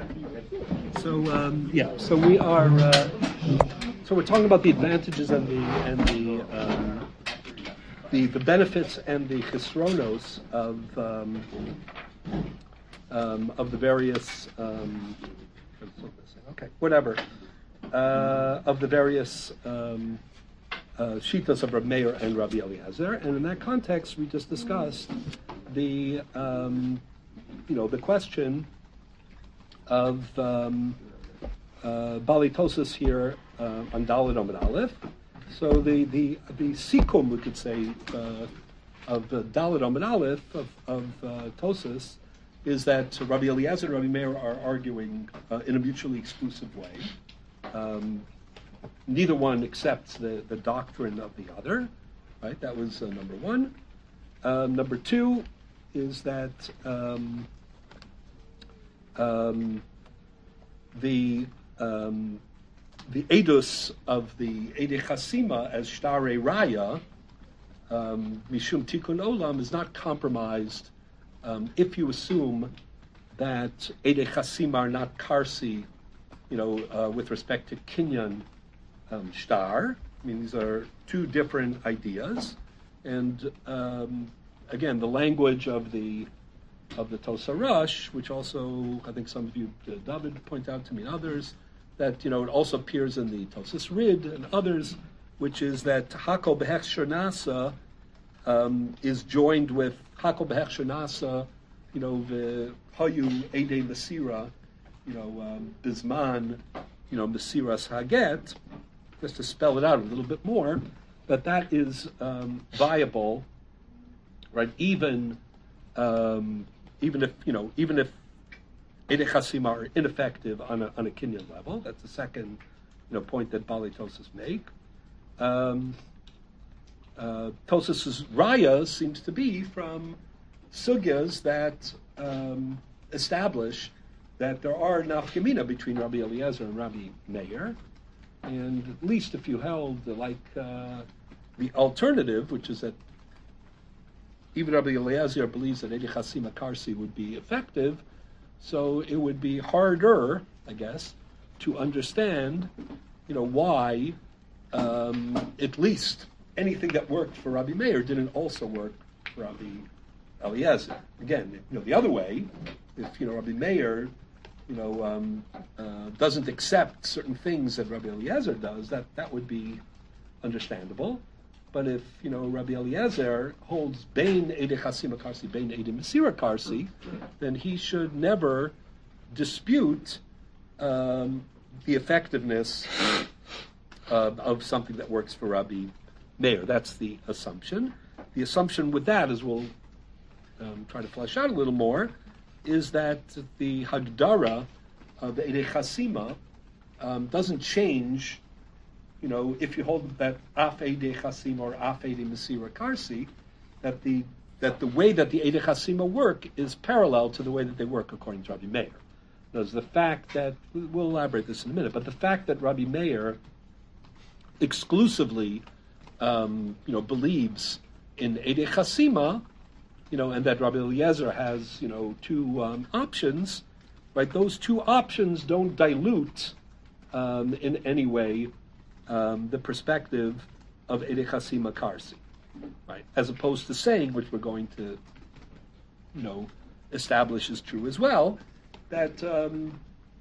So we are. So we're talking about the advantages and the benefits and the chesronos of the various of the various shitas of Rabbi Meir and Rabbi Eliezer, and in that context we just discussed the the question of Bali Tosas here on Daled Amud Aleph. So the sikum, we could say, of the Daled Amud Aleph of Tosas is that Rabbi Eliezer and Rabbi Meir are arguing in a mutually exclusive way. Neither one accepts the doctrine of the other, right? That was number one. Number two is that the edus of the Eidei Chasima as Shtare Raya, Mishum Tikkun Olam, is not compromised if you assume that Eidei Chasima are not Karsi, with respect to Kinyan Shtar. I mean, these are two different ideas. And again, the language of the Tosa Rush, which also I think some of you, David, point out to me and others, that it also appears in the Tosas Rid and others, which is that Hakol Behechsher Nasa is joined with Hakol Behechsher Nasa, the Hayu Eidei Mesira, Bisman, Mesiras Haget, just to spell it out a little bit more, that is viable, right? Even if Eidei Chasima are ineffective on a Kinyan level. That's the second, point that Bali Tosas make. Tosas's raya seems to be from sugyas that establish that there are nafkamina between Rabbi Eliezer and Rabbi Meir, and at least if you held the alternative, which is that even Rabbi Eliezer believes that Eidei Chasima Karsi would be effective, so it would be harder, I guess, to understand, why at least anything that worked for Rabbi Meir didn't also work for Rabbi Eliezer. Again, the other way, if Rabbi Meir, doesn't accept certain things that Rabbi Eliezer does, that would be understandable. But if Rabbi Eliezer holds Bein Eidei Chasima Karsi, Bein Eidei Mesira Karsi, then he should never dispute the effectiveness of something that works for Rabbi Meir. That's the assumption. The assumption with that, as we'll try to flesh out a little more, is that the Hagdara of the Eidei Chasima doesn't change. If you hold that Af Eidei Chasima or Af Eidei Mesira Karsi, that the way that the Eidei Chasima work is parallel to the way that they work according to Rabbi Meir. There's the fact that, we'll elaborate this in a minute, but the fact that Rabbi Meir exclusively, believes in Eidei Chasima, and that Rabbi Eliezer has, two options, right? Those two options don't dilute in any way the perspective of Eidei Chasima Karsi, right? As opposed to saying, which we're going to, establish is true as well, that, the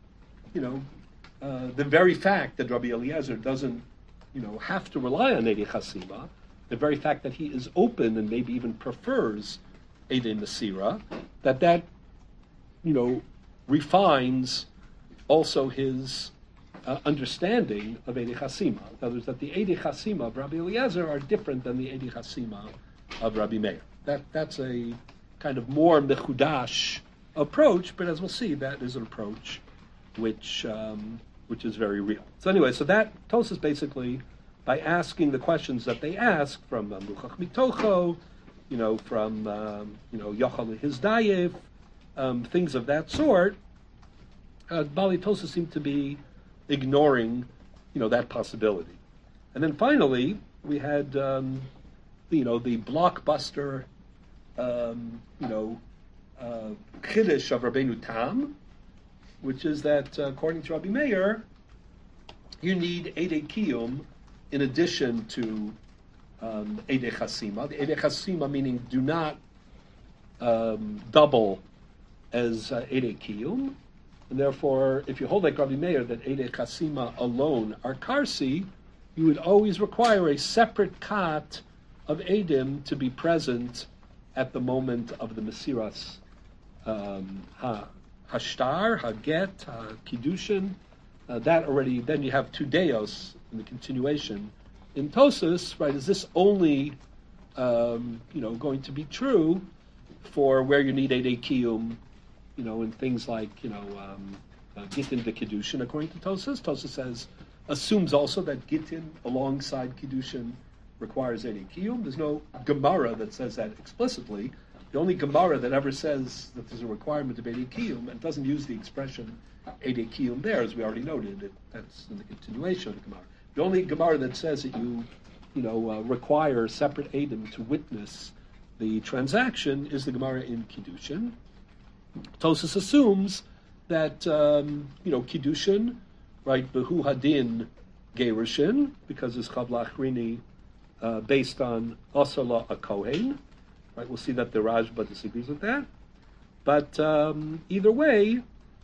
very fact that Rabbi Eliezer doesn't, have to rely on Eidei Chasima, the very fact that he is open and maybe even prefers Eidei Mesira, that refines also his understanding of Eidei Chasima. In other words, that the Eidei Chasima of Rabbi Eliezer are different than the Eidei Chasima of Rabbi Meir. That's a kind of more mechudash approach, but as we'll see, that is an approach which is very real. So anyway, that Tosas basically, by asking the questions that they ask from Luchach Mitocho, from Yochel Hizdayev, things of that sort, Bali Tosas seem to be ignoring, that possibility. And then finally, we had, the blockbuster, Chiddush of Rabbeinu Tam, which is that according to Rabbi Meir, you need Eidei Kiyum in addition to Eidei Chasima. The Eidei Chasima meaning do not double as Eidei Kiyum. And therefore, if you hold like Rabbi Meir that Eidei Chasima alone are Karsi, you would always require a separate kat of Eidim to be present at the moment of the Mesiras Hashtar, Haget, Kiddushin. That already, then you have two deos in the continuation. In Tosas, right, is this only going to be true for where you need Eidei Kiyum, in things like, Gittin de Kiddushin, according to Tosas? Tosas assumes also that Gittin alongside Kiddushin requires Eidei Kiyum. There's no Gemara that says that explicitly. The only Gemara that ever says that there's a requirement of Eidei Kiyum and doesn't use the expression Eidei Kiyum there, as we already noted, that's in the continuation of the Gemara. The only Gemara that says that you require separate Eidim to witness the transaction is the Gemara in Kiddushin. Tosas assumes that Kiddushin, right, Behu Hadin Gerushin, because it's Chav Lachrini based on Asala a Kohen. Right, we'll see that the Rajba disagrees with that. But either way,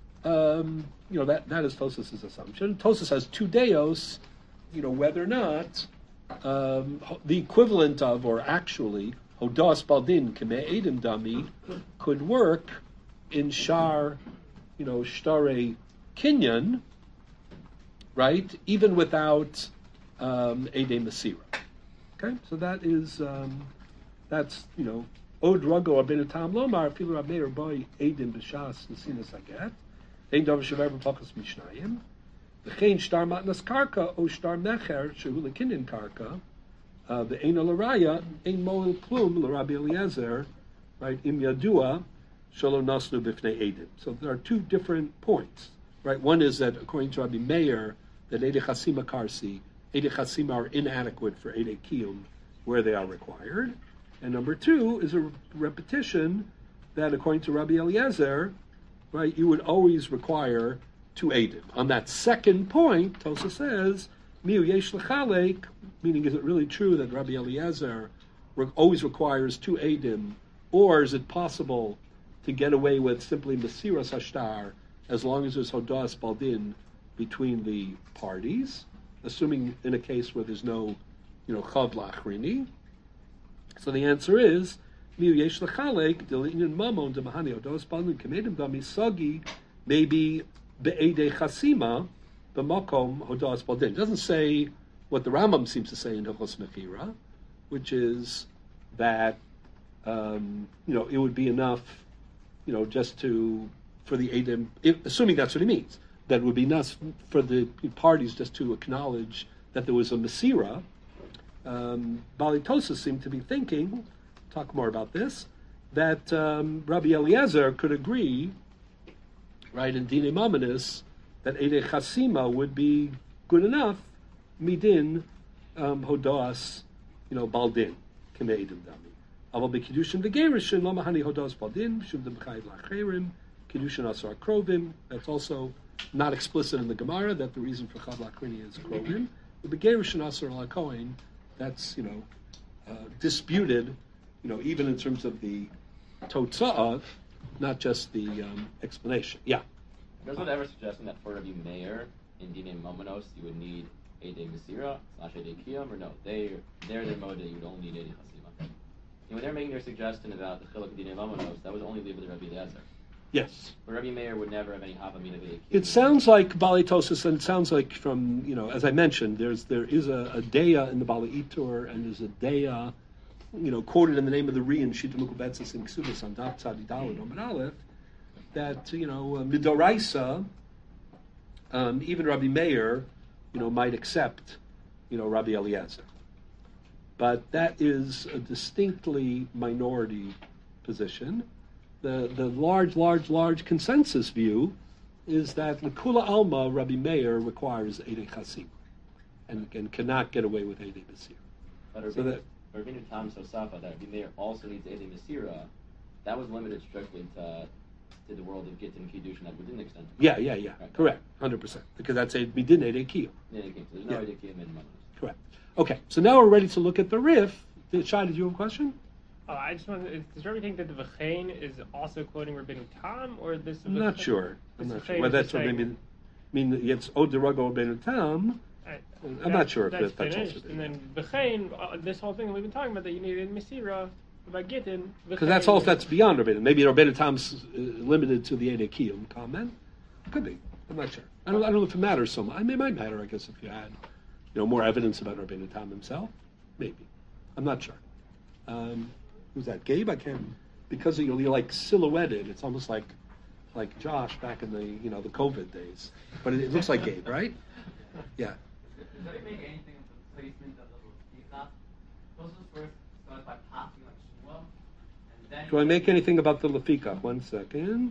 that is Tosas' assumption. Tosas has two deos, whether or not the equivalent of, or actually, Hodas Baldin Keme Edim Dami could work in Shar, Shtare Kinyan, right, even without Eidei Mesira. Okay, so that is, that's, Od Rago Abenu Tam Lomar, Filu Rab Meir Boy Eidim B'Shas Nesinas Haget, Ein Davar Shaver B'Pakas Mishnayim, V'chein Shtar Matnas Karka, O Shtar Mecher, Shehu Lekinyan Karka, V'ein Alaraya, Ein Moel Plum, L'Rabbi Eliezer, right, Im Yadua, Shalom Nasnu B'fnei Eidim. So there are two different points, right? One is that according to Rabbi Meir, that Eidei Chasima Karsi, Eidei Chasima are inadequate for Eidei Kiyum where they are required. And number two is a repetition that according to Rabbi Eliezer, right, you would always require two Eidim. On that second point, Tosa says, Miu Yesh Lechalek, meaning is it really true that Rabbi Eliezer always requires two Eidim, or is it possible to get away with simply Mesiras Hashtar as long as there's Hodas Baldin between the parties, assuming in a case where there's no, Chav Lachrini? So the answer is, Miu Yesh Lechalek, Dilin Mamon, Demahani Hodas Baldin, Kemedim Dami Sagi, maybe Be'edei Chasima, B'makom Hodas Baldin. It doesn't say what the Rambam seems to say in Hilchos Mechira, which is that, it would be enough, just for the Eidim, assuming that's what he means, that it would be enough for the parties just to acknowledge that there was a Mesira. Bali Tosa seemed to be thinking, talk more about this, that Rabbi Eliezer could agree, right, in Dine Mamonis, that Eidei Chasima would be good enough, midin Hodas, Baldin, Keme Eidim Dami. Aval bekiddushin v'gerushin lo mahani hodos baldin shum dem chayiv lacherim kiddushin asar krovim. That's also not explicit in the Gemara that the reason for chav lachrini is krovim. The begerushin asar lakoin, that's disputed, even in terms of the totzah, not just the explanation. Yeah. There's one ever suggesting that for Rabbi Meir in Dinei Momonos you would need Eidei Mesira / Eidei Kiyum, or no? Their mode that you would only need Eidei Chasima. When they're making their suggestion about the Chiluk Dinei Momonos, that was only leave with Rabbi Eliezer. Yes. But Rabbi Meir would never have any Havamina Eidei Kiyum. It sounds like Bali Tosas, and it sounds like from, as I mentioned, there is a Deya in the Bali Itur, and there's a Deya, quoted in the name of the Ri in Shita Mukubetzis in Ksubas on Daf Tzadi Daled Omer Aleph, that, Midoraisa, even Rabbi Meir, might accept, Rabbi Eliezer. But that is a distinctly minority position. The large consensus view is that L'Kula Alma, Rabbi Meir requires Eidei Chasima and cannot get away with Eidei Mesira. But Rabbeinu Tam Sosafa, that Rabbi Meir also needs Eidei Mesira, that was limited strictly to to the world of Gittin Kiddushin that wouldn't extend to Yeah. Right. Correct, 100%. Because that's a midin edei kiyum. So there's no idea Kiyum in Mamonos. Correct. Okay, so now we're ready to look at the Rif. Shai, did you have a question? Oh, I just want to. Does everybody think that the V'chein is also quoting Rabbeinu Tam, or this? I'm not sure. Well, V'chein that's is what saying- maybe. I mean, it's Od Derago Rabbeinu Tam. I'm not sure if that's that's finished. also. And then V'chein, this whole thing that we've been talking about, that you needed Mesira about Gittin. Because that's all. That's beyond Rabbeinu. Maybe Rabbeinu Tam's limited to the Edei Kiyum comment. Could be. I'm not sure. I don't know if it matters so much. I mean, it might matter, I guess, if you had, more evidence about Rabbeinu Tam himself. Maybe. I'm not sure. Who's that? Gabe? I can't. Because you're like silhouetted. It's almost like Josh back in the the COVID days. But it looks like Gabe, right? Yeah. Does it make anything of the placement of the Lefika? Those first starts by passing like Shmuel, and then. Do I make anything about the Lefika? 1 second.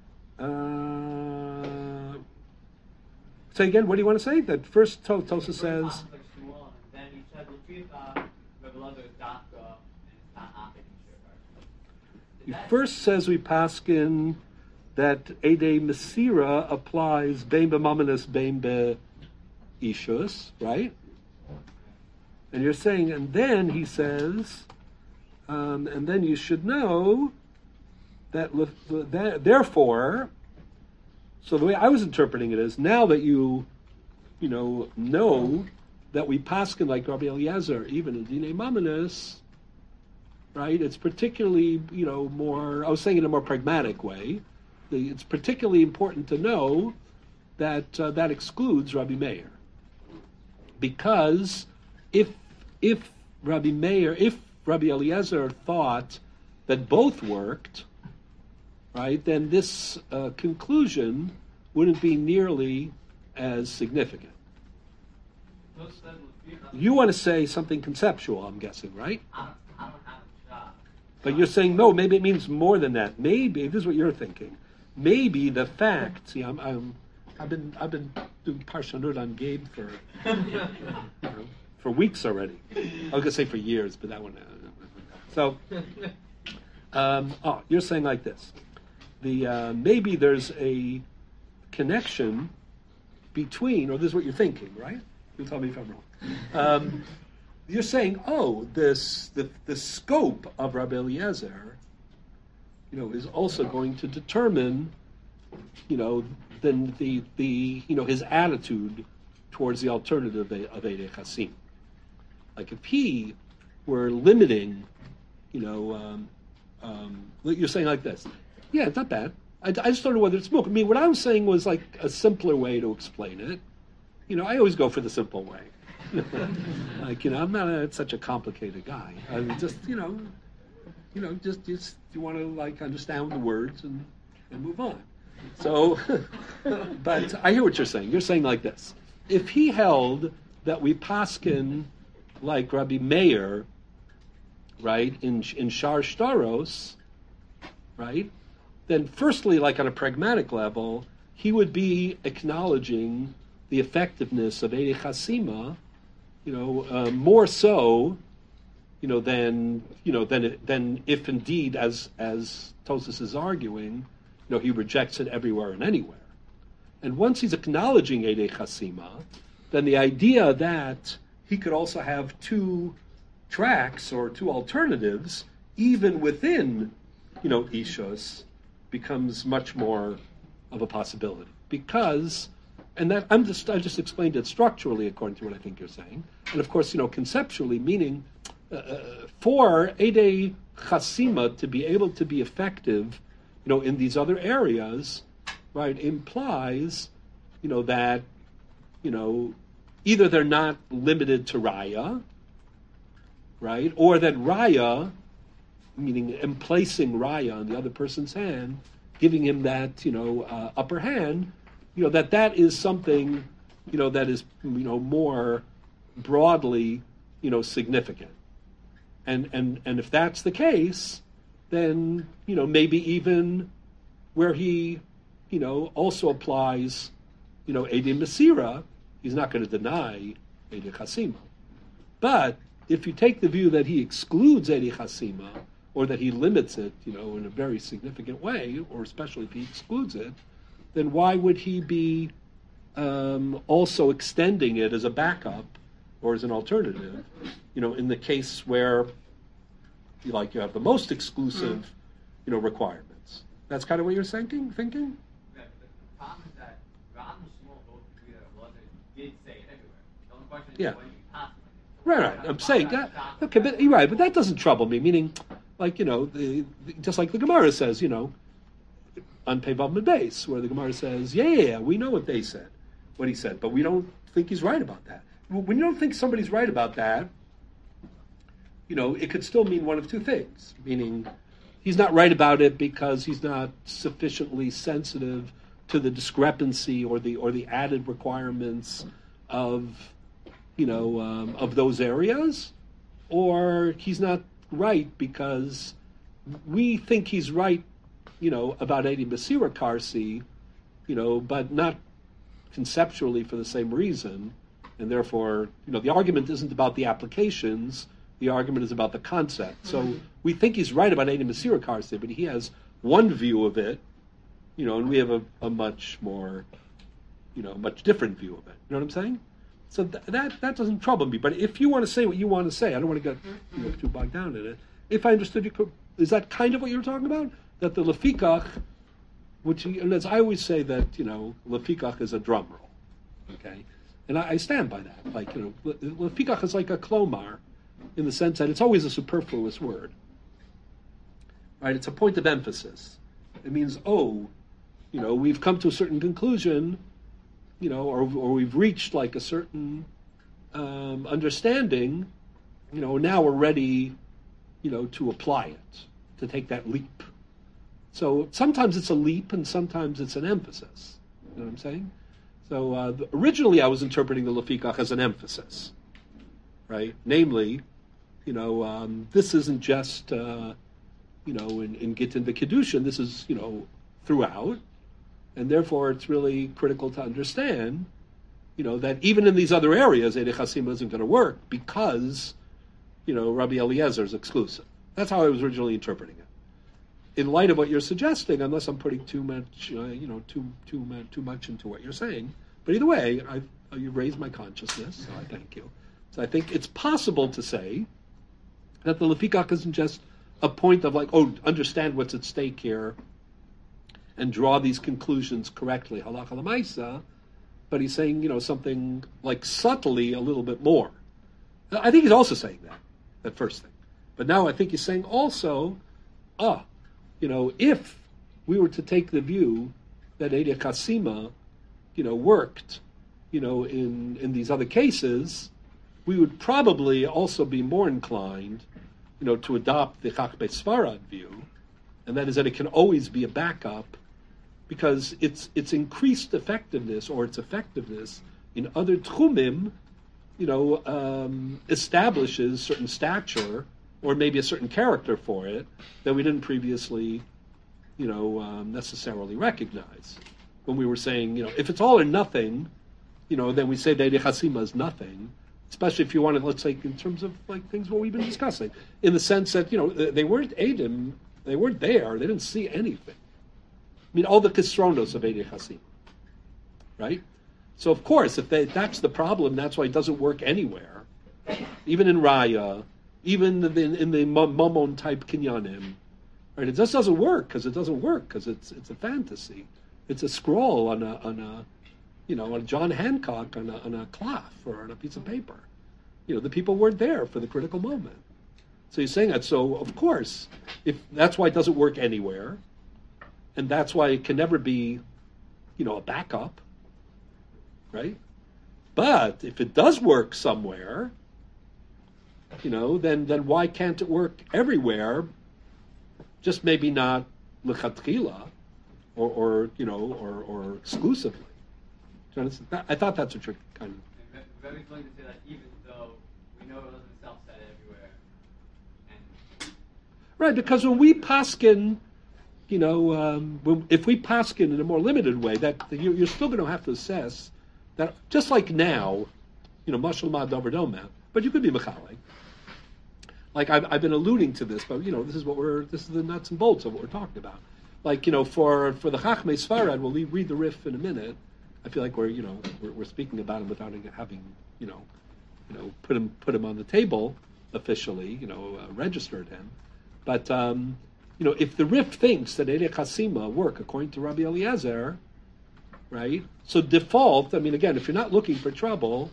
Say again. What do you want to say? That first Tosa says. Like Shmuel, and then he said Lefika, Rebbe Lezer is Dafka, and it's not Apik and He Shir. first says we paskin that Ede Mesira applies Bein B'Mamanis Bein Be'Ishus, right? And you're saying, and then he says, and then you should know that therefore, so the way I was interpreting it is, now that you know that we paskin like Rabbi Eliezer, even in Dinei Mamanis, right? It's particularly, more, I was saying in a more pragmatic way, it's particularly important to know that that excludes Rabbi Meir. Because if Rabbi Eliezer thought that both worked, right, then this conclusion wouldn't be nearly as significant. You want to say something conceptual, I'm guessing, right? I don't have a job. But you're saying no. Maybe it means more than that. Maybe this is what you're thinking. Maybe the fact. See, I've been doing parshanut on Gabe for weeks already. I was gonna say for years, but that one. So, you're saying like this. Maybe there's a connection between, or this is what you're thinking, right? You tell me if I'm wrong. You're saying, the scope of Rabbi Eliezer, is also going to determine, then the his attitude towards the alternative of Eidei Chasim. Like if he were limiting, you're saying like this. Yeah, it's not bad. I just don't know whether it's smoke. I mean, what I was saying was like a simpler way to explain it. I always go for the simple way. I'm not such a complicated guy. I mean, just you want to understand the words and move on. So, but I hear what you're saying. You're saying like this: if he held that we paskin like Rabbi Meir, right, in Shar Shtaros, right, then firstly, like on a pragmatic level, he would be acknowledging the effectiveness of Eidei Chasima, more so, than if indeed, as Tosas is arguing, he rejects it everywhere and anywhere. And once he's acknowledging Eidei Chasima, then the idea that he could also have two tracks or two alternatives, even within, Ishos, becomes much more of a possibility. Because, and that I just explained it structurally according to what I think you're saying, and of course, conceptually, meaning for Eidei Chasima to be able to be effective, in these other areas, right, implies, that, either they're not limited to Raya, right, or that Raya, meaning emplacing Raya on the other person's hand, giving him that, upper hand, that is something, that is, more broadly, significant. And if that's the case, then, maybe even where he, also applies, Eidei Mesira, he's not going to deny Eidei Chasima. But if you take the view that he excludes Eidei Chasima, or that he limits it, in a very significant way, or especially if he excludes it, then why would he be also extending it as a backup or as an alternative? In the case where, you have the most exclusive, requirements. That's kind of what you're thinking. Yeah, but the problem is that Ram and Shmuel both agree that did say it everywhere. The only question is Yeah. when you pass it. Right. I'm saying that. Okay, but you're right. But that doesn't trouble me. Meaning, just like the Gemara says, on Pevav Medbeis, where the Gemara says, yeah, we know what he said, but we don't think he's right about that. When you don't think somebody's right about that, it could still mean one of two things. Meaning, he's not right about it because he's not sufficiently sensitive to the discrepancy or the added requirements of of those areas, or he's not right because we think he's right, about Edi Basira Karsi, but not conceptually for the same reason, and therefore, the argument isn't about the applications, the argument is about the concept. So we think he's right about Edi Basira Karsi, but he has one view of it, and we have a much more, much different view of it. You know what I'm saying? So that doesn't trouble me. But if you want to say what you want to say, I don't want to get too bogged down in it. If I understood you, is that kind of what you're talking about? That the lefikach, and as I always say that lefikach is a drum roll, okay, and I stand by that. Lefikach is like a klomar, in the sense that it's always a superfluous word, right? It's a point of emphasis. It means we've come to a certain conclusion. Or we've reached like a certain understanding, now we're ready, to apply it, to take that leap. So sometimes it's a leap and sometimes it's an emphasis. You know what I'm saying? So originally I was interpreting the lefikach as an emphasis, right? Namely, this isn't just, in Gittin V'Kiddushin, this is, throughout. And therefore, it's really critical to understand, that even in these other areas, Eidei Chasima isn't going to work because, Rabbi Eliezer is exclusive. That's how I was originally interpreting it. In light of what you're suggesting, unless I'm putting too much, too much into what you're saying, but either way, you raised my consciousness, so I thank you. So I think it's possible to say that the lefikach isn't just a point of understand what's at stake here, and draw these conclusions correctly, halacha l'maisa, but he's saying, something like subtly a little bit more. I think he's also saying that first thing. But now I think he's saying also, if we were to take the view that Eidei Chasima, worked, in these other cases, we would probably also be more inclined, to adopt the Chachmei Sfarad view, and that is that it can always be a backup, because its increased effectiveness or its effectiveness in other tchumim, establishes certain stature or maybe a certain character for it that we didn't previously, necessarily recognize. When we were saying, if it's all or nothing, then we say that Eidei Chasima is nothing, especially if you want to, let's say, in terms of things what we've been discussing, in the sense that, they weren't Eidim, they weren't there, they didn't see anything. I mean, all the kisronos of Eidei Chasima, right? So, of course, if that's the problem, that's why it doesn't work anywhere, even in Raya, even in the Momon type kinyanim, right? It just doesn't work because it's a fantasy. It's a scroll on a John Hancock on a cloth or on a piece of paper. The people weren't there for the critical moment. So he's saying that. So, of course, if that's why it doesn't work anywhere. And that's why it can never be, a backup, right? But if it does work somewhere, then why can't it work everywhere? Just maybe not lechatchila, or exclusively. I thought that's what you're kind of. Very willing to say that even though we know it wasn't self-set everywhere, right? Because when we paskin. If we paskin in a more limited way, that you're still going to have to assess that, just like now, mashal ma davar doma, but you could be mechalek. Like I've been alluding to this, but this is the nuts and bolts of what we're talking about. Like for the Chachmei Sfarad, we'll read the Rif in a minute. I feel like we're speaking about him without having put him on the table officially, registered him. But if the Rif thinks that Eidei Chasima work according to Rabbi Eliezer, right? So default, I mean, again, if you're not looking for trouble,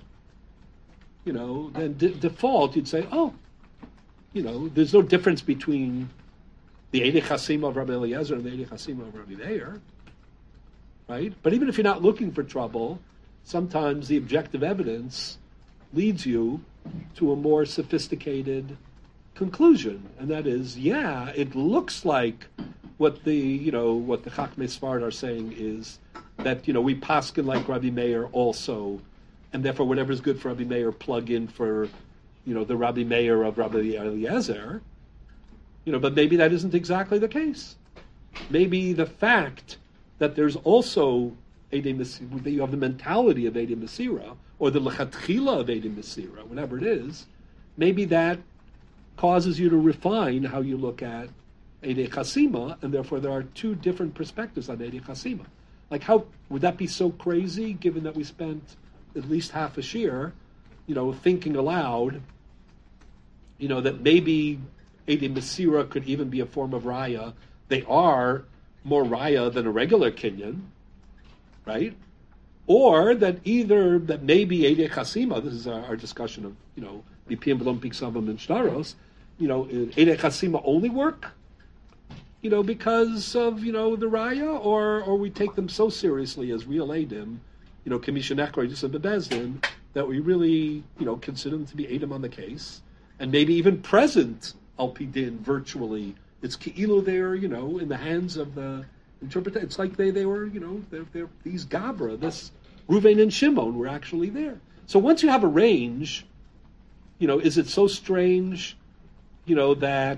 then default, you'd say, there's no difference between the Eidei Chasima of Rabbi Eliezer and the Eidei Chasima of Rabbi Meir, right? But even if you're not looking for trouble, sometimes the objective evidence leads you to a more sophisticated conclusion, and that is, it looks like what the Chachmei Sfarad are saying is that we paskin like Rabbi Meir also, and therefore whatever's good for Rabbi Meir plug in for the Rabbi Meir of Rabbi Eliezer, but maybe that isn't exactly the case. Maybe the fact that there's also Eidei Mesira, that you have the mentality of Eidei Mesira, or the lechatchila of Eidei Mesira, whatever it is, maybe that causes you to refine how you look at Eidei Chasima, and therefore there are two different perspectives on Eidei Chasima. Like, how would that be so crazy, given that we spent at least half a shir, thinking aloud, that maybe Eidei Mesira could even be a form of raya. They are more raya than a regular kinyan, right? Or that maybe Eidei Chasima, this is our discussion of, Bipim V'lom Piksavam and Shtaros, Eidei Chasima only work, because of, the raya, or we take them so seriously as real Eidim, Kamisha Nekro, just in Bebezdin, that we really, consider them to be Eidim on the case, and maybe even present Al-Pidin virtually. It's Ke'ilu there, in the hands of the interpreter. It's like they were, they're these Gabra, this Ruvain and Shimon were actually there. So once you have a range, is it so strange, that,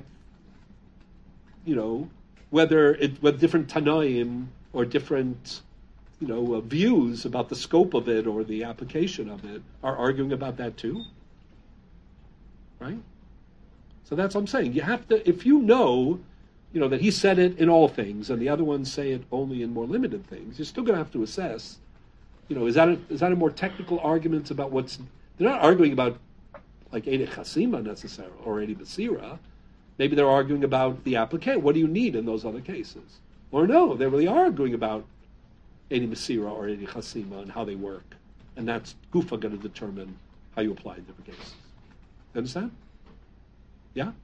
whether different Tanoim or different, views about the scope of it or the application of it are arguing about that too, right? So that's what I'm saying. You have to, if that he said it in all things and the other ones say it only in more limited things, you're still going to have to assess, is that a more technical argument about they're not arguing about like Eidei Chasima necessarily, or Eidei Mesira. Maybe they're arguing about the application. What do you need in those other cases? Or no, they really are arguing about Eidei Mesira or Eidei Chasima and how they work. And that's Gufa going to determine how you apply in different cases. You understand? Yeah?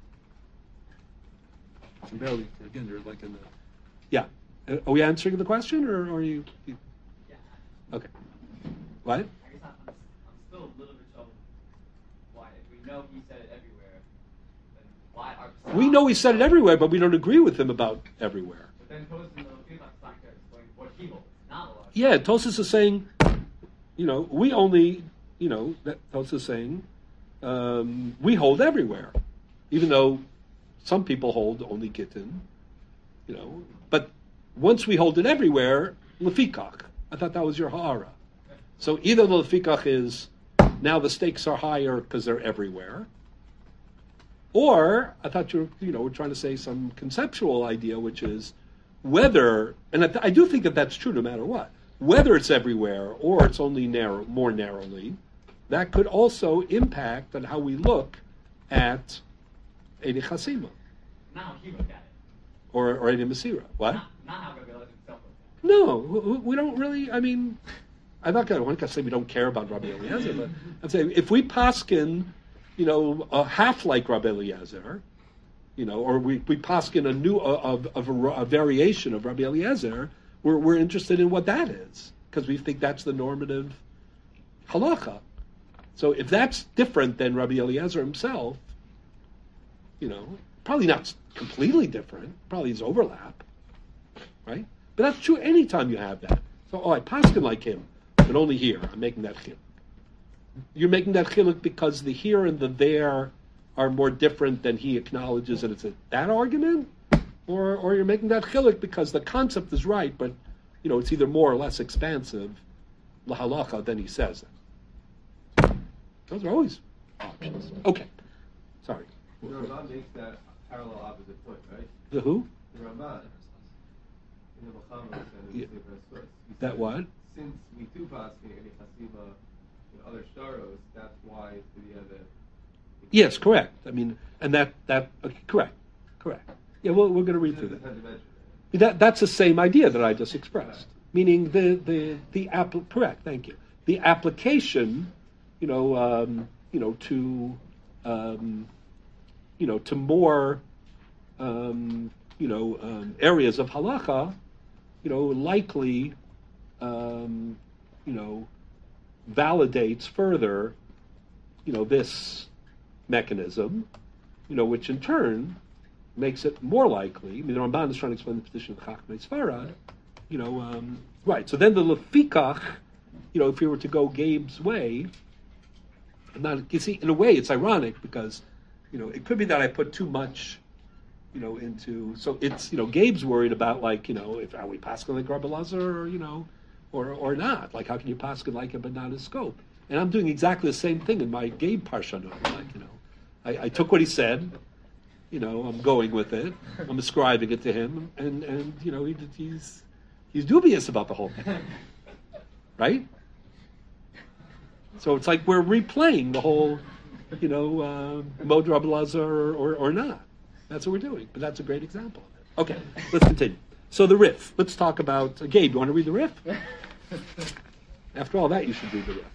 So barely, again, you're like in the... Yeah. Are we answering the question, or are you... Yeah. Okay. What? I guess I'm still a little bit troubled. Why, if we know he said it everywhere, then why are we know he said it everywhere, but we don't agree with him about everywhere. But then Tosis and the Lefilach is going what he holds, not a lot. Yeah, Tosis is saying, we only, that Tosis is saying, we hold everywhere, even though some people hold only Gittin, but once we hold it everywhere, Lefikach. I thought that was your ha'ara. So either the Lefikach is, now the stakes are higher because they're everywhere, or I thought you were trying to say some conceptual idea, which is whether, and I do think that that's true no matter what, whether it's everywhere or it's only more narrowly, that could also impact on how we look at Eidei Chasima. Not how he looked at it. Or Eidei Mesira. What? Not how Rabbi Eliezer himself looked at it. No, we don't really, I'm not going to say we don't care about Rabbi Eliezer, but I'd say if we paskin, a half like Rabbi Eliezer, or we paskin a variation of Rabbi Eliezer, we're interested in what that is, because we think that's the normative halacha. So if that's different than Rabbi Eliezer himself, probably not completely different, probably is overlap, right? But that's true anytime you have that. So, I paskin like him, but only here. I'm making that chiluk. You're making that chiluk because the here and the there are more different than he acknowledges, and it's that argument? Or you're making that chiluk because the concept is right, but, it's either more or less expansive, lahalacha, than he says it. Those are always options. Okay. Sorry. The Ramban makes that parallel opposite point, right? The who? The Ramban in the Muhammad and Yeah. the Sefer Source. That what? Since we do pass in Chasima in other staros, that's why the other. Yes, correct. I mean, and that okay, correct. Yeah, well, we're going to read through that. That's the same idea that I just expressed. Meaning correct. Thank you. The application, to more, areas of halacha, likely, validates further, this mechanism, which in turn makes it more likely. I mean, the Ramban is trying to explain the position of Chachmei Sfarad. Right. So then the lefikach, if we were to go Gabe's way, you see, in a way, it's ironic because, it could be that I put too much, into. So it's, Gabe's worried about if are we paskin like Rabbi Lazar or not? Like, how can you paskin like him but not his scope? And I'm doing exactly the same thing in my Gabe parshanot. I took what he said. I'm going with it. I'm ascribing it to him, and he's dubious about the whole thing, right? So it's like we're replaying the whole, Mod Rabbi Lazar or not. That's what we're doing. But that's a great example of it. Okay, let's continue. So the Rif. Let's talk about Gabe. You want to read the Rif? After all that, you should read the Rif.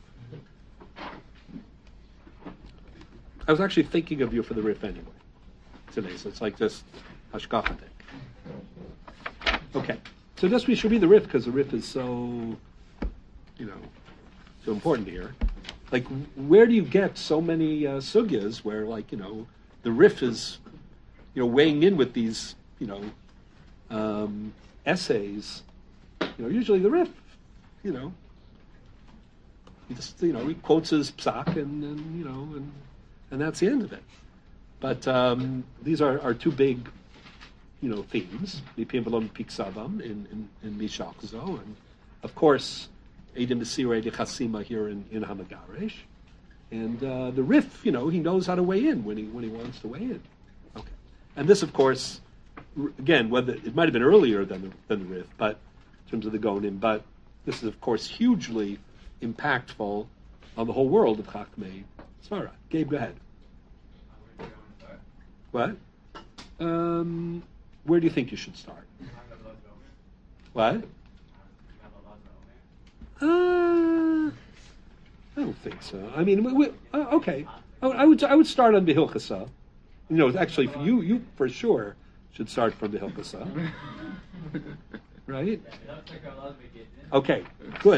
I was actually thinking of you for the Rif anyway today, so it's like this hashkacha thing. Okay, so just we should read the Rif because the Rif is so, so important here. Like, where do you get so many sugyas where, the Rif is, weighing in with these, essays? Usually the Rif, he just, he quotes his psak and that's the end of it. But these are two big, themes. Mipim v'lo piksavam in Mishakzo, and of course, Eidim Mesira Eidi Chasima here in Hamagaresh, and the Rif, he knows how to weigh in when he wants to weigh in. Okay, and this, of course, again, whether it might have been earlier than the Rif, but in terms of the Gonim, but this is, of course, hugely impactful on the whole world of Chachmei Sfarad. Gabe, go ahead. What? Where do you think you should start? What? I don't think so. I mean, okay. I would start on Behilchasa. Actually, for you for sure should start from Behilchasa. Right? Okay, good.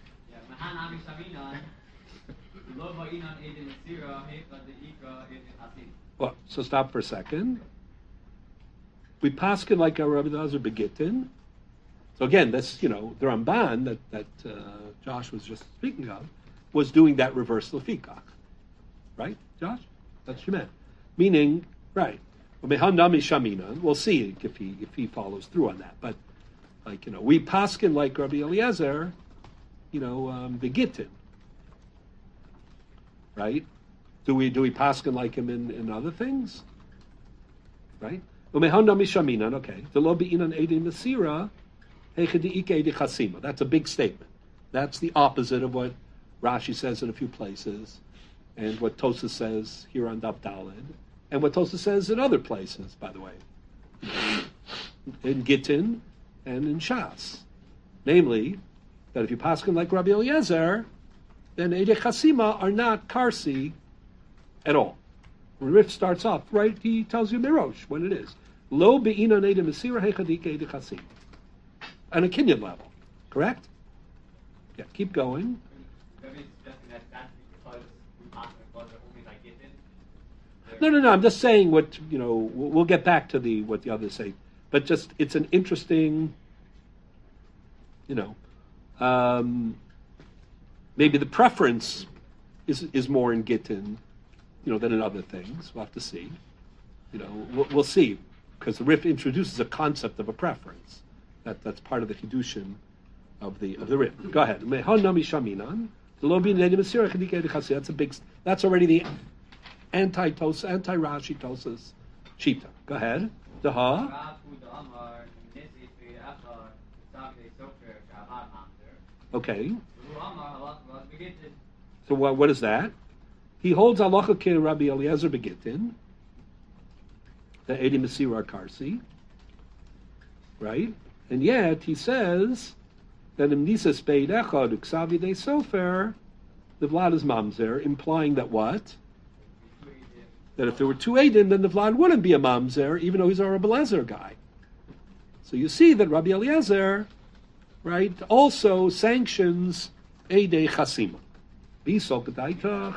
Well, so stop for a second. We paskin like our Rabbi Lazar Begittin. So again, that's, the Ramban that Josh was just speaking of was doing that reverse lefikach. Right, Josh? That's what you meant. Meaning, right. We'll see if he follows through on that. But we paskin like Rabbi Eliezer, Begittin. Right? Do we paskin like him in other things? Right? Okay. That's a big statement. That's the opposite of what Rashi says in a few places, and what Tosas says here on Daf Daled, and what Tosas says in other places, by the way, in Gittin and in Shas. Namely, that if you paskin like Rabbi Eliezer, then Eidei Chasima are not Karsi at all. When Rif starts off, right, he tells you Mirosh when it is. Lo be'inan Eidei Mesira hechadik Eidei Chasim. On a Kinyan level, correct? Yeah, keep going. No. I'm just saying what we'll get back to what the others say, but just it's an interesting, maybe the preference is more in Gittin, than in other things. We'll have to see. We'll see, because the Rif introduces a concept of a preference. That's part of the Hiddushin of the Rif. Go ahead. That's a big. That's already anti-Rashi Tosas Shita. Go ahead. The ha. Okay. So what is that? He holds halacha ke Rabbi Eliezer begitin, the Edi Mesira Karsi, right? And yet he says that im nisa speid echad uksavi de sofer, the vlad is mamzer, implying that what? That if there were two Eidim, then the vlad wouldn't be a mamzer, even though he's a Rabbi Eliezer guy. So you see that Rabbi Eliezer, right, also sanctions Eidei Chasima. Bisol Kedaitach.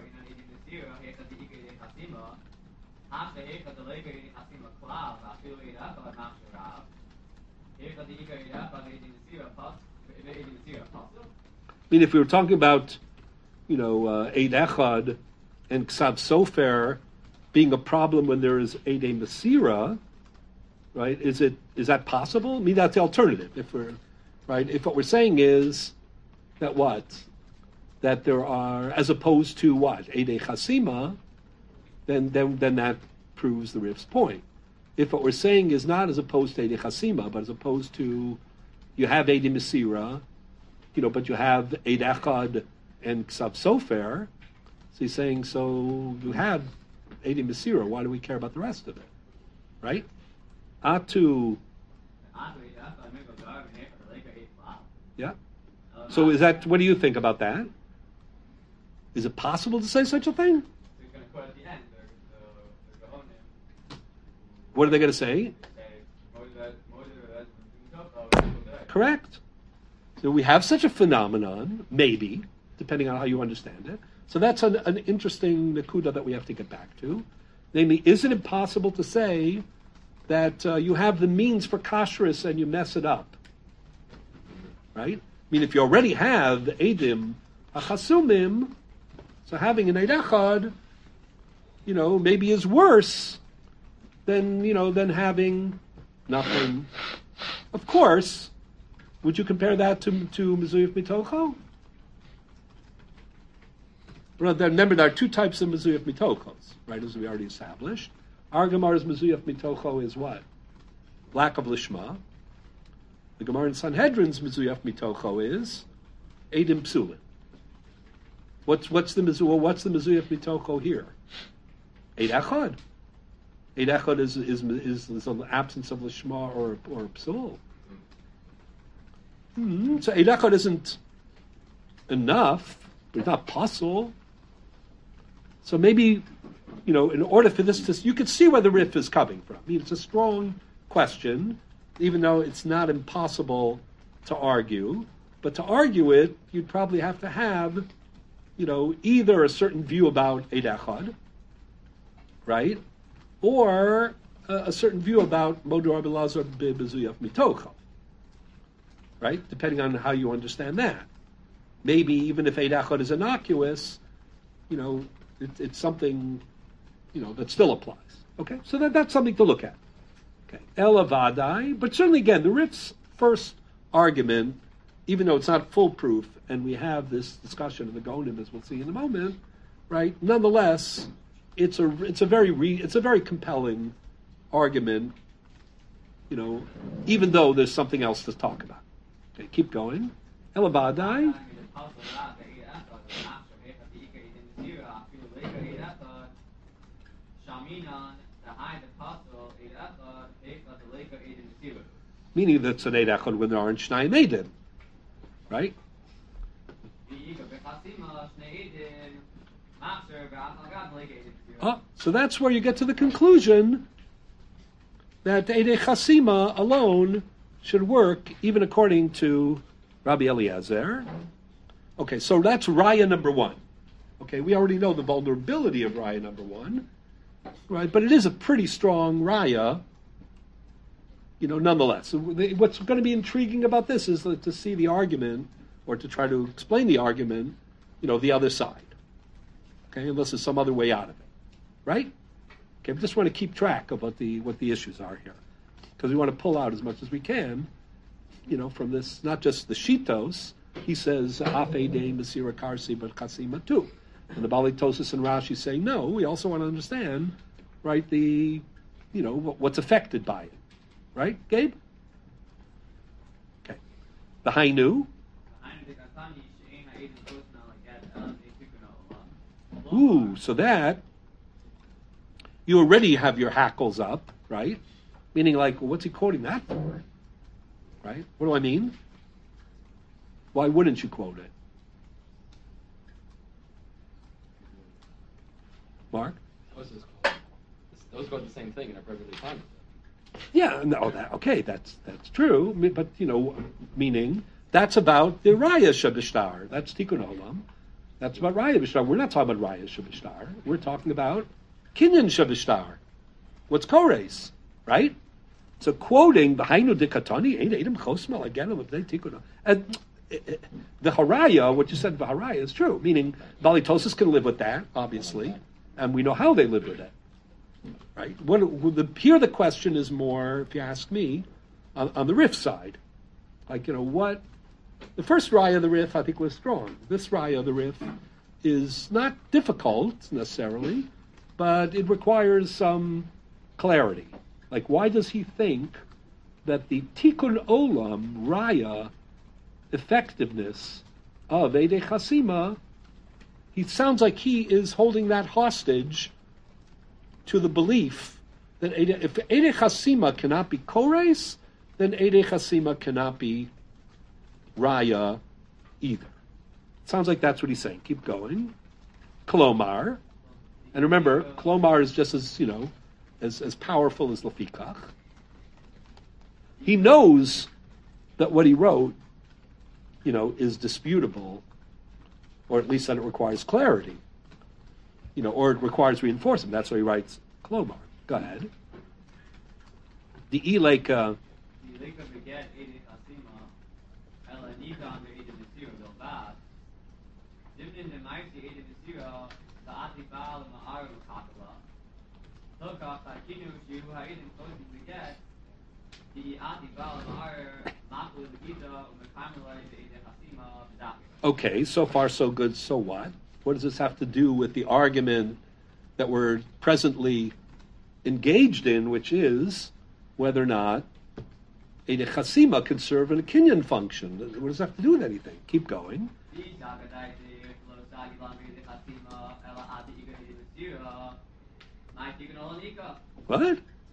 I mean, if we were talking about, Eid Echad and Ksav Sofer being a problem when there is Eidei Mesira, right? Is that possible? I mean, that's the alternative. If what we're saying is that what? That there are, as opposed to what? Eidei Chasima, then that proves the Rif's point. If what we're saying is not as opposed to Eidei Chasima, but as opposed to, you have Eidei Mesira, but you have Eid Echad and Ksav Sofer, so he's saying, so you have Eidei Mesira, why do we care about the rest of it? Right? Atu. Yeah. So is that, what do you think about that? Is it possible to say such a thing? What are they going to say? Correct. So we have such a phenomenon, maybe, depending on how you understand it. So that's an interesting nakuda that we have to get back to. Namely, is it impossible to say that you have the means for kashrus and you mess it up? Right? I mean, if you already have the Eidim HaChasumim, so having an Eid Echad, maybe is worse than having nothing. Of course, would you compare that to Mezuyaf Mitocho? Remember, there are two types of Mezuyaf Mitochos, right, as we already established. Our Gemara's Mezuyaf Mitocho is what? Lack of Lishma. The Gemara in Sanhedrin's Mezuyaf Mitocho is Eidim Psulin. What's the Mezuyaf Mitocho here? Eid Echad. Eid Echad is an absence of Lishma or Psul. So Eid Echad isn't enough, but it's not possible. So maybe, in order for this to, you could see where the Rif is coming from. I mean, it's a strong question, even though it's not impossible to argue. But to argue it, you'd probably have to have, either a certain view about Eid Echad, right? Or a certain view about Modor Rabbi Elazar B'Mezuyaf Mitocho, right? Depending on how you understand that. Maybe even if Eid Echad is innocuous, it's something, that still applies. Okay, so that's something to look at. Okay, Elavadai, but certainly again, the Rif's first argument, even though it's not foolproof, and we have this discussion of the Gonim, as we'll see in a moment, right? Nonetheless, it's a very compelling argument, even though there's something else to talk about. Okay, keep going. Elavadai. Meaning that's an Eid Echad when there aren't Shnayim Eidim, right? So that's where you get to the conclusion that the Eidei Chasima alone should work, even according to Rabbi Eliezer. Okay, so that's Raya number one. Okay, we already know the vulnerability of Raya number one, right? But it is a pretty strong Raya, nonetheless. So what's going to be intriguing about this is to see the argument, or to try to explain the argument, the other side. Okay, unless there's some other way out of it, right? Okay, we just want to keep track of what the issues are here, because we want to pull out as much as we can, from this, not just the Shitos. He says Afei de Mesira Karsi, but Chasima too. And the Bali Tosis and Rashi say, no, we also want to understand, right, what's affected by it. Right, Gabe? Okay. The Hainu. Ooh, so that, you already have your hackles up, right? Meaning like, well, what's he quoting that for? Right? What do I mean? Why wouldn't you quote it? Mark? Those quote the same thing and are perfectly fine with it. Yeah, no, that's true, but, meaning, that's about the Raya Shabishtar. That's Tikkun Olam. That's about Raya Bishtar. We're not talking about Raya Shabishtar. We're talking about Kinyan Shabishtar. What's Kores, right? So quoting B'hainu Dikatani, Ein Edom Chosmel, again, Tikkun Olam. The Haraya, what you said the Haraya is true, meaning Bali Tosis can live with that, obviously, and we know how they live with it. Right. Here the question is more, if you ask me, on the Rif side. Like, what... The first Raya of the Rif, I think, was strong. This Raya of the Rif is not difficult, necessarily, but it requires some clarity. Like, why does he think that the Tikkun Olam Raya effectiveness of Eidei Chasima, he sounds like he is holding that hostage to the belief that if Eidei Chasima cannot be Kores, then Eidei Chasima cannot be Raya either. Sounds like that's what he's saying. Keep going. Klomar. And remember, Klomar is just as, as powerful as Lefikach. He knows that what he wrote, is disputable, or at least that it requires clarity. Or it requires reinforcement. That's why he writes Klomar. Go ahead. The Ileka. Okay, so far so good. So what? What does this have to do with the argument that we're presently engaged in, which is whether or not Eidei Chasima can serve in a Kinyan function? What does that have to do with anything? Keep going. What?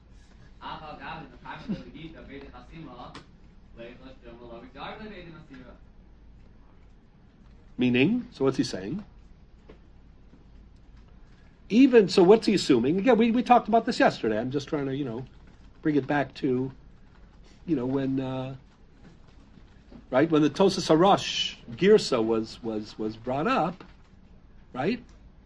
Meaning, so what's he saying? Even, so what's he assuming? Again, we talked about this yesterday. I'm just trying to, bring it back to, when, right, when the Tosas Harash Girsa was brought up, right?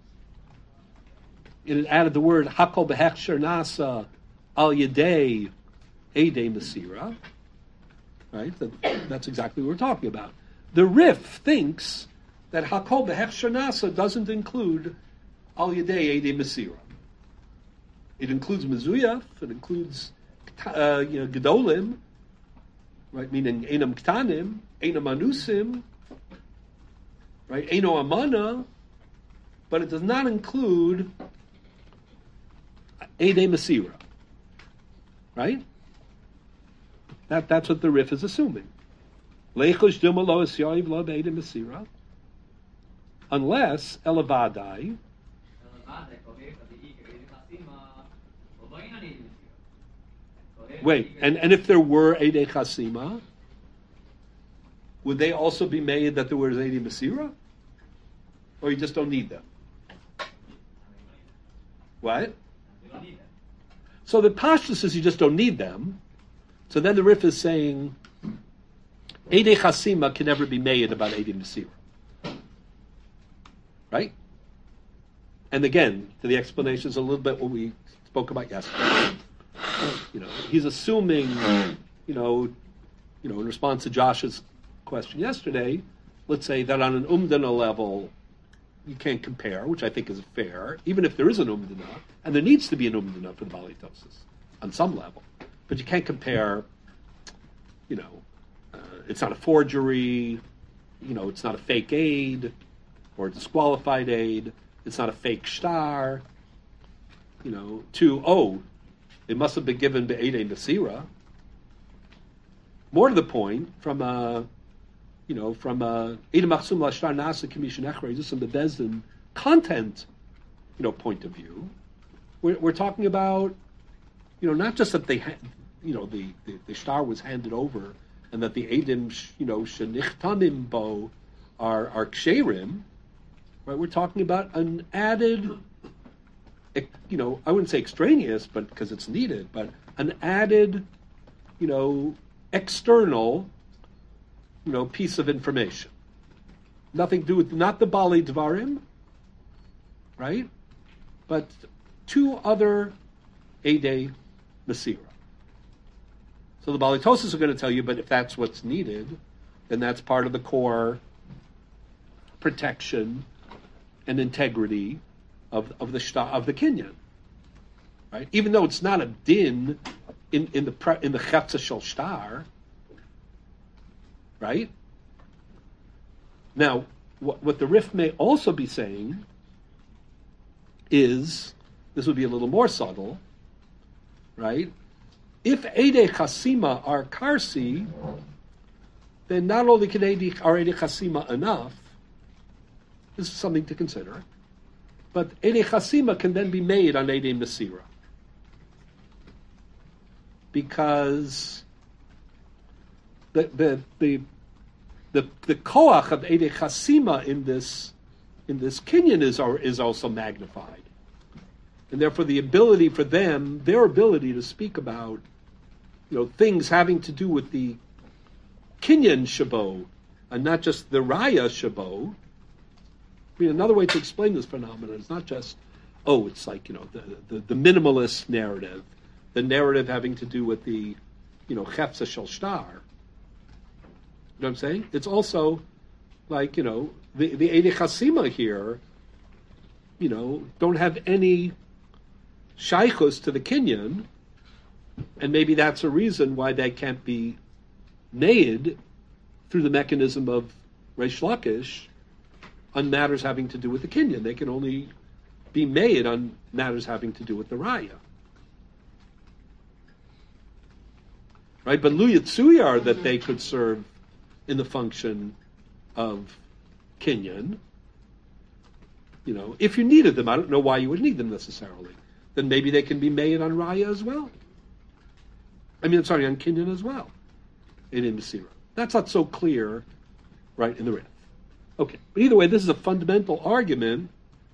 It added the word Hakol Behechsher Nasa Al Yedei Eidei Mesira, right? That's exactly what we're talking about. The Rif thinks that Hakol Behechsher Nasa doesn't include Al Yedei Eidei Mesira. It includes Mezuyaf, it includes Gedolim, right? Meaning Einam Ktanim, Einam Anusim, right? Eino Amana, but it does not include Eidei Mesira, right? That's what the Rif is assuming. Leichosh Dilma Lo Esyayiv Lo Eidei Mesira, unless Elavadai. Wait, and if there were Eidei Chasima, would they also be made that there was Eidei Mesira? Or you just don't need them? What? So the Pashtus says you just don't need them. So then the Rif is saying Eidei Chasima can never be made about Eidei Mesira. Right? And again, to the explanations a little bit what we spoke about yesterday. He's assuming, in response to Josh's question yesterday, let's say that on an umdana level, you can't compare, which I think is fair, even if there is an umdana, and there needs to be an umdana for the balitosis on some level. But you can't compare, it's not a forgery, it's not a fake aid, or a disqualified aid. It's not a fake star. 2, it must have been given be'edei Mesira. More to the point, from a Edom Machsum Lashtar Nasa Commission Echrei, just from the Bezdin content, point of view, we're talking about, not just that they, the star was handed over, and that the Edim, shenichtanim bo are ksherim, right? We're talking about an added, I wouldn't say extraneous, but because it's needed, but an added, external, piece of information. Nothing to do with, not the Bali Dvarim, right? But 2 other Eidei Mesira. So the Balitosis are going to tell you, but if that's what's needed, then that's part of the core protection and integrity of the kinyan, right? Even though it's not a din in the Chefza Shel Shtar, right? Now, what the Rif may also be saying is, this would be a little more subtle, right? If Eidei Chasima are Karsi, then not only are Eidei Chasima enough, this is something to consider, but Eidei Chasima can then be made on Eidei Mesira. Because the koach of Eidei Chasima in this kinyan is also magnified. And therefore the ability for them, their ability to speak about, things having to do with the kinyan shabo, and not just the raya shabo. Another way to explain this phenomenon is not just, it's like, the minimalist narrative, the narrative having to do with the, Chefza Shel Shtar. You know what I'm saying? It's also like, the Eidei Chasima here, don't have any shaychus to the kinyan, and maybe that's a reason why they can't be made through the mechanism of Reish Lakish on matters having to do with the kinyan. They can only be made on matters having to do with the raya. Right? But Lu Yitzuyar, that they could serve in the function of kinyan, if you needed them, I don't know why you would need them necessarily, then maybe they can be made on raya as well. On kinyan as well, in Mesira. That's not so clear, right, in the Rif. Okay, but either way, this is a fundamental argument,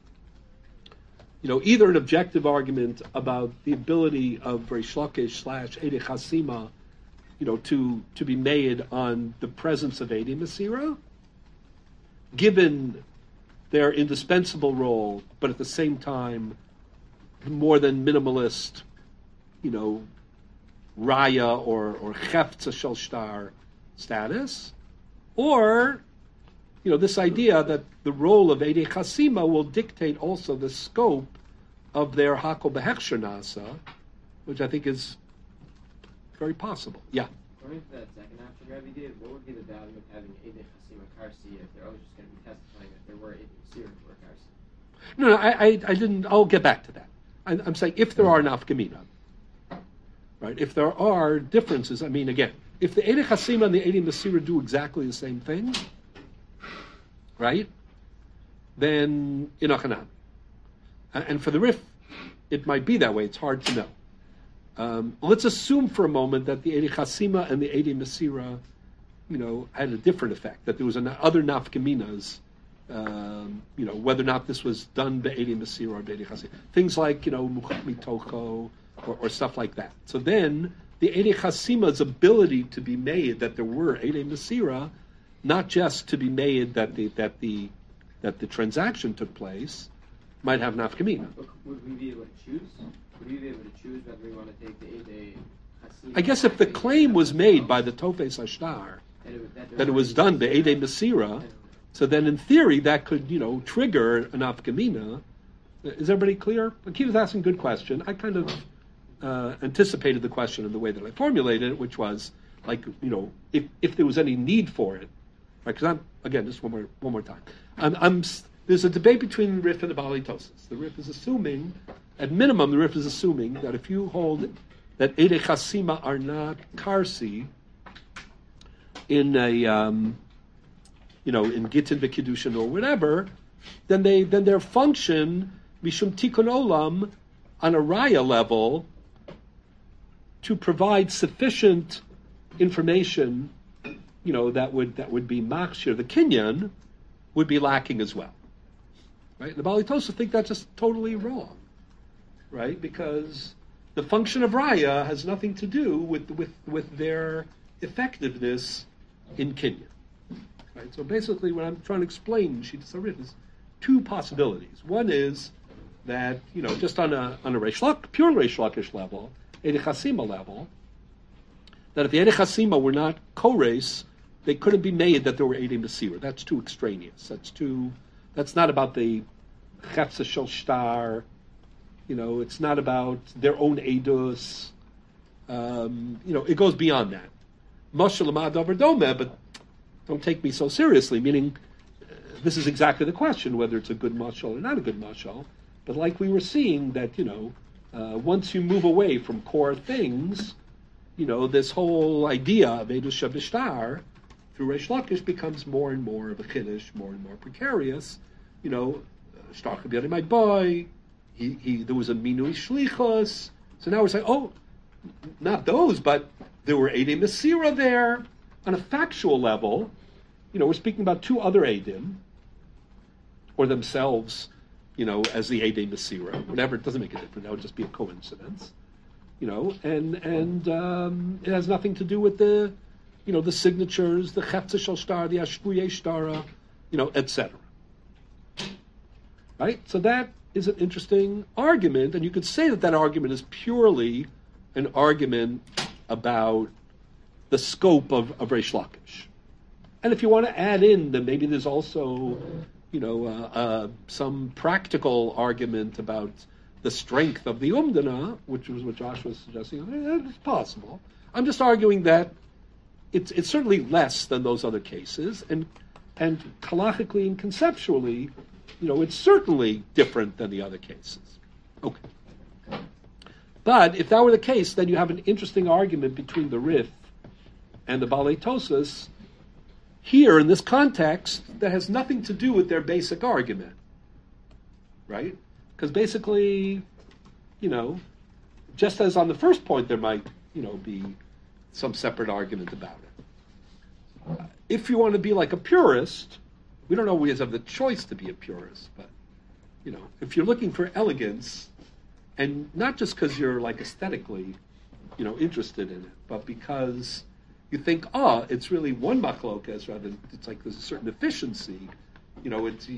either an objective argument about the ability of Reish Lakish / Eidei Chasima, to be made on the presence of Eidei Mesira, given their indispensable role, but at the same time, more than minimalist, raya or chefza shel shtar status, or this idea that the role of Eidei Chasima will dictate also the scope of their hakol behechsher nasa, which I think is very possible. Yeah. According to that second option Rabbi did, what would be the value of having Eidei Chasima Karsi if they're always just going to be testifying that there were Eidei Mesira who were Karsi? No, I didn't. I'll get back to that. I'm saying if there are nafkamina, right? If there are differences, again, if the Eidei Chasima and the Eidei Mesira do exactly the same thing, right? Then inachanan. And for the Rif, it might be that way. It's hard to know. Let's assume for a moment that the Eidei Chasima and the Eidei Mesira, had a different effect. That there was other nafkaminas. Whether or not this was done by Eidei Mesira or Eidei Chasima. Things like, Muchach Mitocho or stuff like that. So then, the Eidei Chasima's ability to be made that there were Eidei Mesira, not just to be made that the transaction took place, might have nafkamina. Would we be able to choose? Would we be able to choose whether we want to take the Eidei Chasima? I guess if the claim was made by the Tofes Ashtar that it was done by Eidei Mesira, so then, in theory, that could, trigger an afkamina. Is everybody clear? Akiva's asking a good question. I kind of anticipated the question in the way that I formulated it, which was like, if there was any need for it, right? Because again, just one more time. I'm there's a debate between the Rif and the Baalei Tosfos. The Rif is assuming, at minimum, the Rif is assuming that if you hold that Eidei Chasima are not Karsi in a, in Gittin v'Kiddushin or whatever, then their function, Mishum Tikkun Olam, on a Raya level, to provide sufficient information, that would be Machshir, the Kinyan, would be lacking as well. Right? The Baalei Tosfos think that's just totally wrong. Right? Because the function of Raya has nothing to do with their effectiveness in Kinyan. Right? So basically what I'm trying to explain, Shitas HaRif, is two possibilities. One is that, just on a pure Reish Lakish level, Eidei Chasima level, that if the Eidei Chasima were not Kores, they couldn't be made that there were Eidei Mesira. That's too extraneous. That's not about the Chepsa Shel Shtar. It's not about their own Eidus. It goes beyond that. Moshe L'mad Davar Domeh, but don't take me so seriously, meaning this is exactly the question, whether it's a good mashal or not a good mashal. But like we were seeing that, once you move away from core things, this whole idea of Eidus Shabishtar through Reish Lakish becomes more and more of a chiddush, more and more precarious. Shtar Chav my boy, there was a Minui Shlichus. So now we're saying, not those, but there were Eidei Mesira there. On a factual level, we're speaking about two other Eidim, or themselves, as the Eidei Mesira, whatever. It doesn't make a difference. That would just be a coincidence, and it has nothing to do with the, the signatures, the Chepsa Shel Shtar, the Ashkuye Shtara, etc. Right? So that is an interesting argument, and you could say that argument is purely an argument about the scope of Reish Lakish. And if you want to add in, then maybe there's also, some practical argument about the strength of the Umdana, which was what Josh was suggesting. It's possible. I'm just arguing that it's certainly less than those other cases, and halachically and conceptually, it's certainly different than the other cases. Okay. But if that were the case, then you have an interesting argument between the Rif and the Baalei Tosfos here in this context that has nothing to do with their basic argument, right? Because basically, just as on the first point there might, be some separate argument about it. If you want to be like a purist, we don't always have the choice to be a purist, but, if you're looking for elegance, and not just because you're like aesthetically, interested in it, but because you think, it's really one machlokas rather than it's like there's a certain efficiency. It's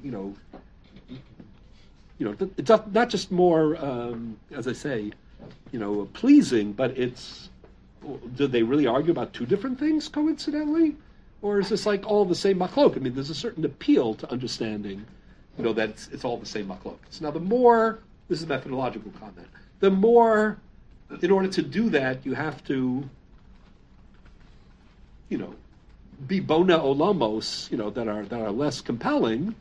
it's not just more, as I say, pleasing, but it's. Do they really argue about two different things coincidentally, or is this like all the same machlok? I mean, there's a certain appeal to understanding, that it's all the same machlokes. Now, the more this is a methodological comment. The more, in order to do that, you have to, be bona olamos, that are less compelling,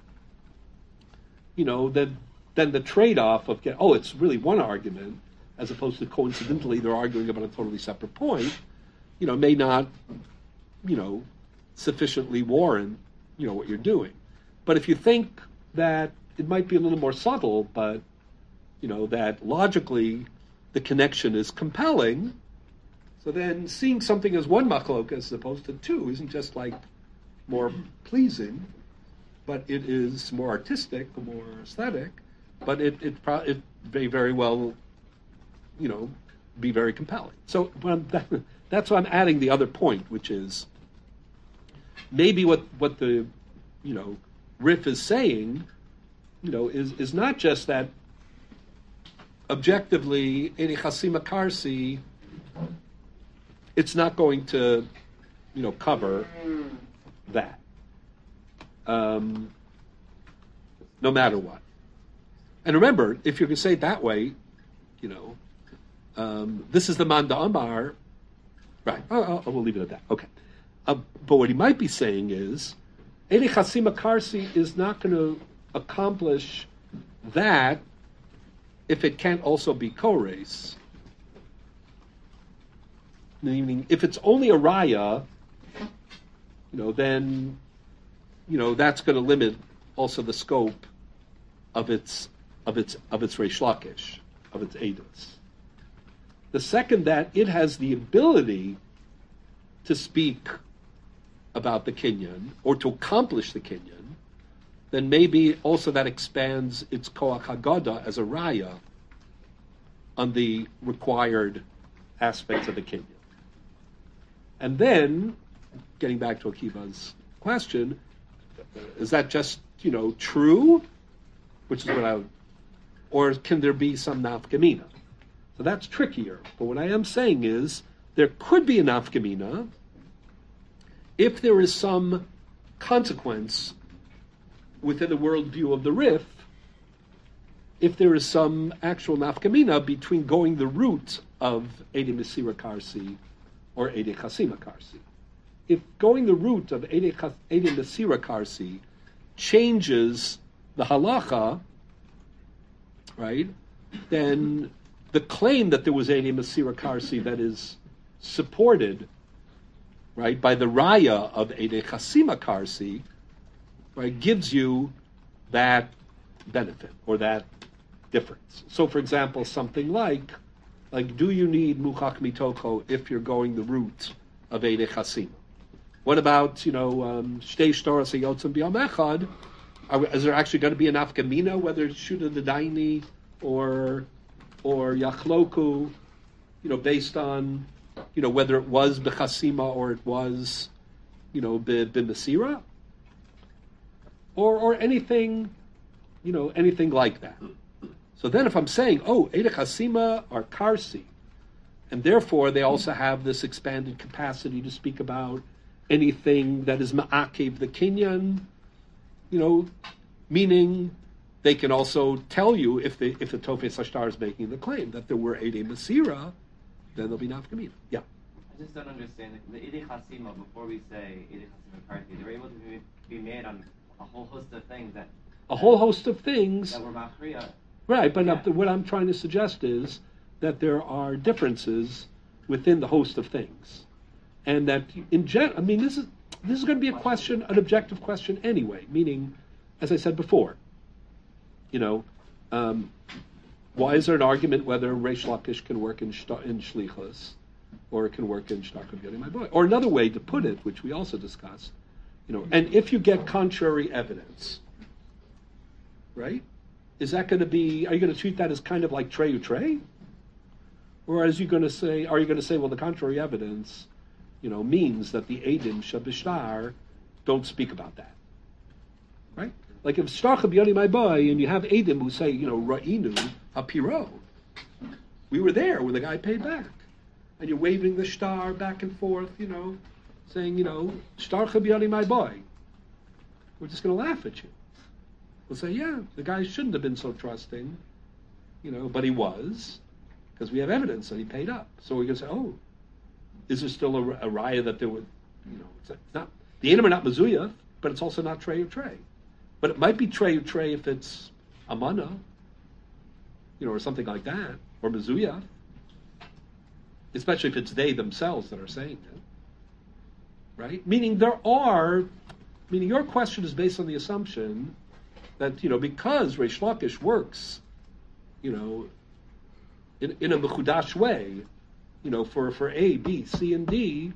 than the trade-off of it's really one argument, as opposed to coincidentally they're arguing about a totally separate point, may not, sufficiently warrant, what you're doing. But if you think that it might be a little more subtle, but that logically the connection is compelling, so then seeing something as one machlok as opposed to two isn't just like more pleasing, but it is more artistic, more aesthetic, but it may very well, be very compelling. So that's why I'm adding the other point, which is maybe what the, Rif is saying, is not just that objectively, Eidei Chasima Karsi, it's not going to, cover that, no matter what. And remember, if you can say it that way, this is the Manda Amar, right? We'll leave it at that. Okay. But what he might be saying is, Eidei Chasima Karsi is not going to accomplish that if it can't also be kores? Meaning, if it's only a raya, then, that's going to limit also the scope of its Reish Lakish, of its edus. The second, that it has the ability to speak about the kinyan or to accomplish the kinyan, then maybe also that expands its koach haggadah as a raya on the required aspects of the kinyan. And then, getting back to Akiva's question, is that just, true? Which is what I would, or can there be some nafkamina? So that's trickier. But what I am saying is, there could be a nafkamina if there is some consequence within the worldview of the Rif, if there is some actual nafkamina between going the route of Eidei Mesira Karsi or Eidei Chasima Karsi. If going the route of Eidei Mesira Karsi changes the halacha, right, then the claim that there was Eidei Mesira Karsi that is supported, right, by the raya of Eidei Chasima Karsi, right, gives you that benefit or that difference. So, for example, something like, do you need Muchach Mitoko if you're going the route of Eidei Chasima? What about, Shtei Shtoras Yotzim B'Yom Echad? Is there actually going to be an afkamina, whether it's Shuda the Daini or Yachloku, based on, whether it was B'Chasima or it was, B'Mesira? Or anything, anything like that. So then if I'm saying, Eidei Chasima are Karsi, and therefore they also have this expanded capacity to speak about anything that is Ma'akev the Kinyan, meaning they can also tell you if the Tofes Hashtar is making the claim that there were Eidei Mesira, then there'll be Nafkamina. Yeah. I just don't understand. The Eidei Chasima, before we say Eidei Chasima Karsi, they were able to be made on a whole host of things that were Machriya. Right, but what I'm trying to suggest is that there are differences within the host of things, and that in general, this is going to be a question, an objective question anyway. Meaning, as I said before, why is there an argument whether Reish Lakish can work in Shlichus or it can work in Shtarkov Yodi My Boy? Or another way to put it, which we also discussed, and if you get contrary evidence, right? Is that going to be? Are you going to treat that as kind of like trey utrey, or are you going to say, well, the contrary evidence, means that the Eidim Shabishtar don't speak about that, right? Like if Shtarcha B'Yoni My Boy, and you have Eidim who say, Ra'inu Hapiro, we were there when the guy paid back, and you're waving the star back and forth, saying, Shtarcha B'Yoni My Boy, we're just going to laugh at you. We'll say, yeah, the guy shouldn't have been so trusting, but he was, because we have evidence that he paid up. So we're going to say, is there still a raya that there would, it's not, the Eidim are not Mezuyah, but it's also not Trey or Trey. But it might be Trey or Trey if it's Amana, or something like that, or Mezuyah, especially if it's they themselves that are saying it, right? Meaning your question is based on the assumption that, because Reish Lakish works, in a mechudash way, for A, B, C, and D,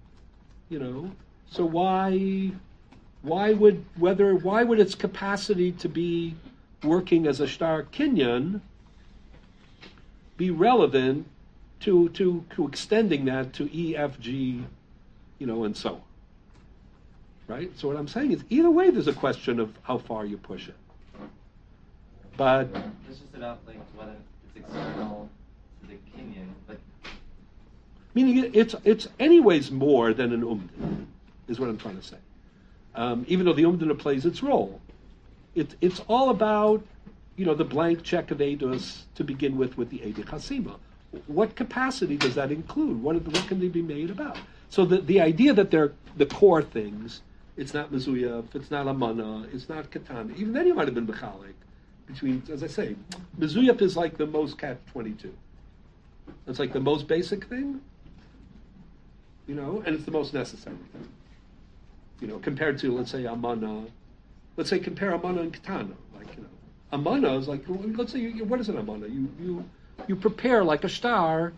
so why would its capacity to be working as a star kinyan be relevant to extending that to E, F, G, and so on? Right? So what I'm saying is, either way, there's a question of how far you push it. But it's just about whether it's external to the Kenyan, but meaning it's anyways more than an umdin, is what I'm trying to say. Even though the umdina plays its role, it's all about the blank check of edus to begin with the Eidei Chasima. What capacity does that include? What can they be made about? So the idea that they're the core things it's not mezuyah, it's not amana, it's not katana. Even then, you might have been mechalik. Between, as I say, mezuyah is like the most catch-22. It's like the most basic thing, and it's the most necessary thing. Compared to, let's say, amana. Let's say compare amana and katana. Amana is like, let's say, what is an amana? You prepare like a star,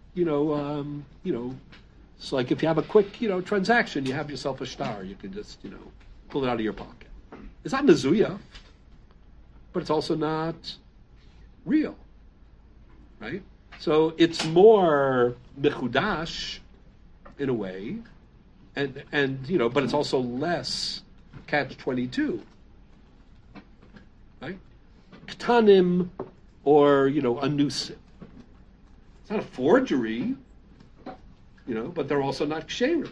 it's like if you have a quick, transaction, you have yourself a star. You can just, pull it out of your pocket. It's not mezuyah, but it's also not real, right? So it's more mechudash in a way, and but it's also less catch-22, right? Ktanim or a nusim. It's not a forgery, but they're also not ksherim.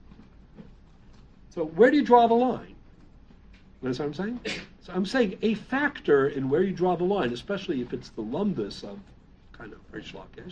So where do you draw the line? You understand what I'm saying? So I'm saying a factor in where you draw the line, especially if it's the lumbus of kind of Reish Lakish,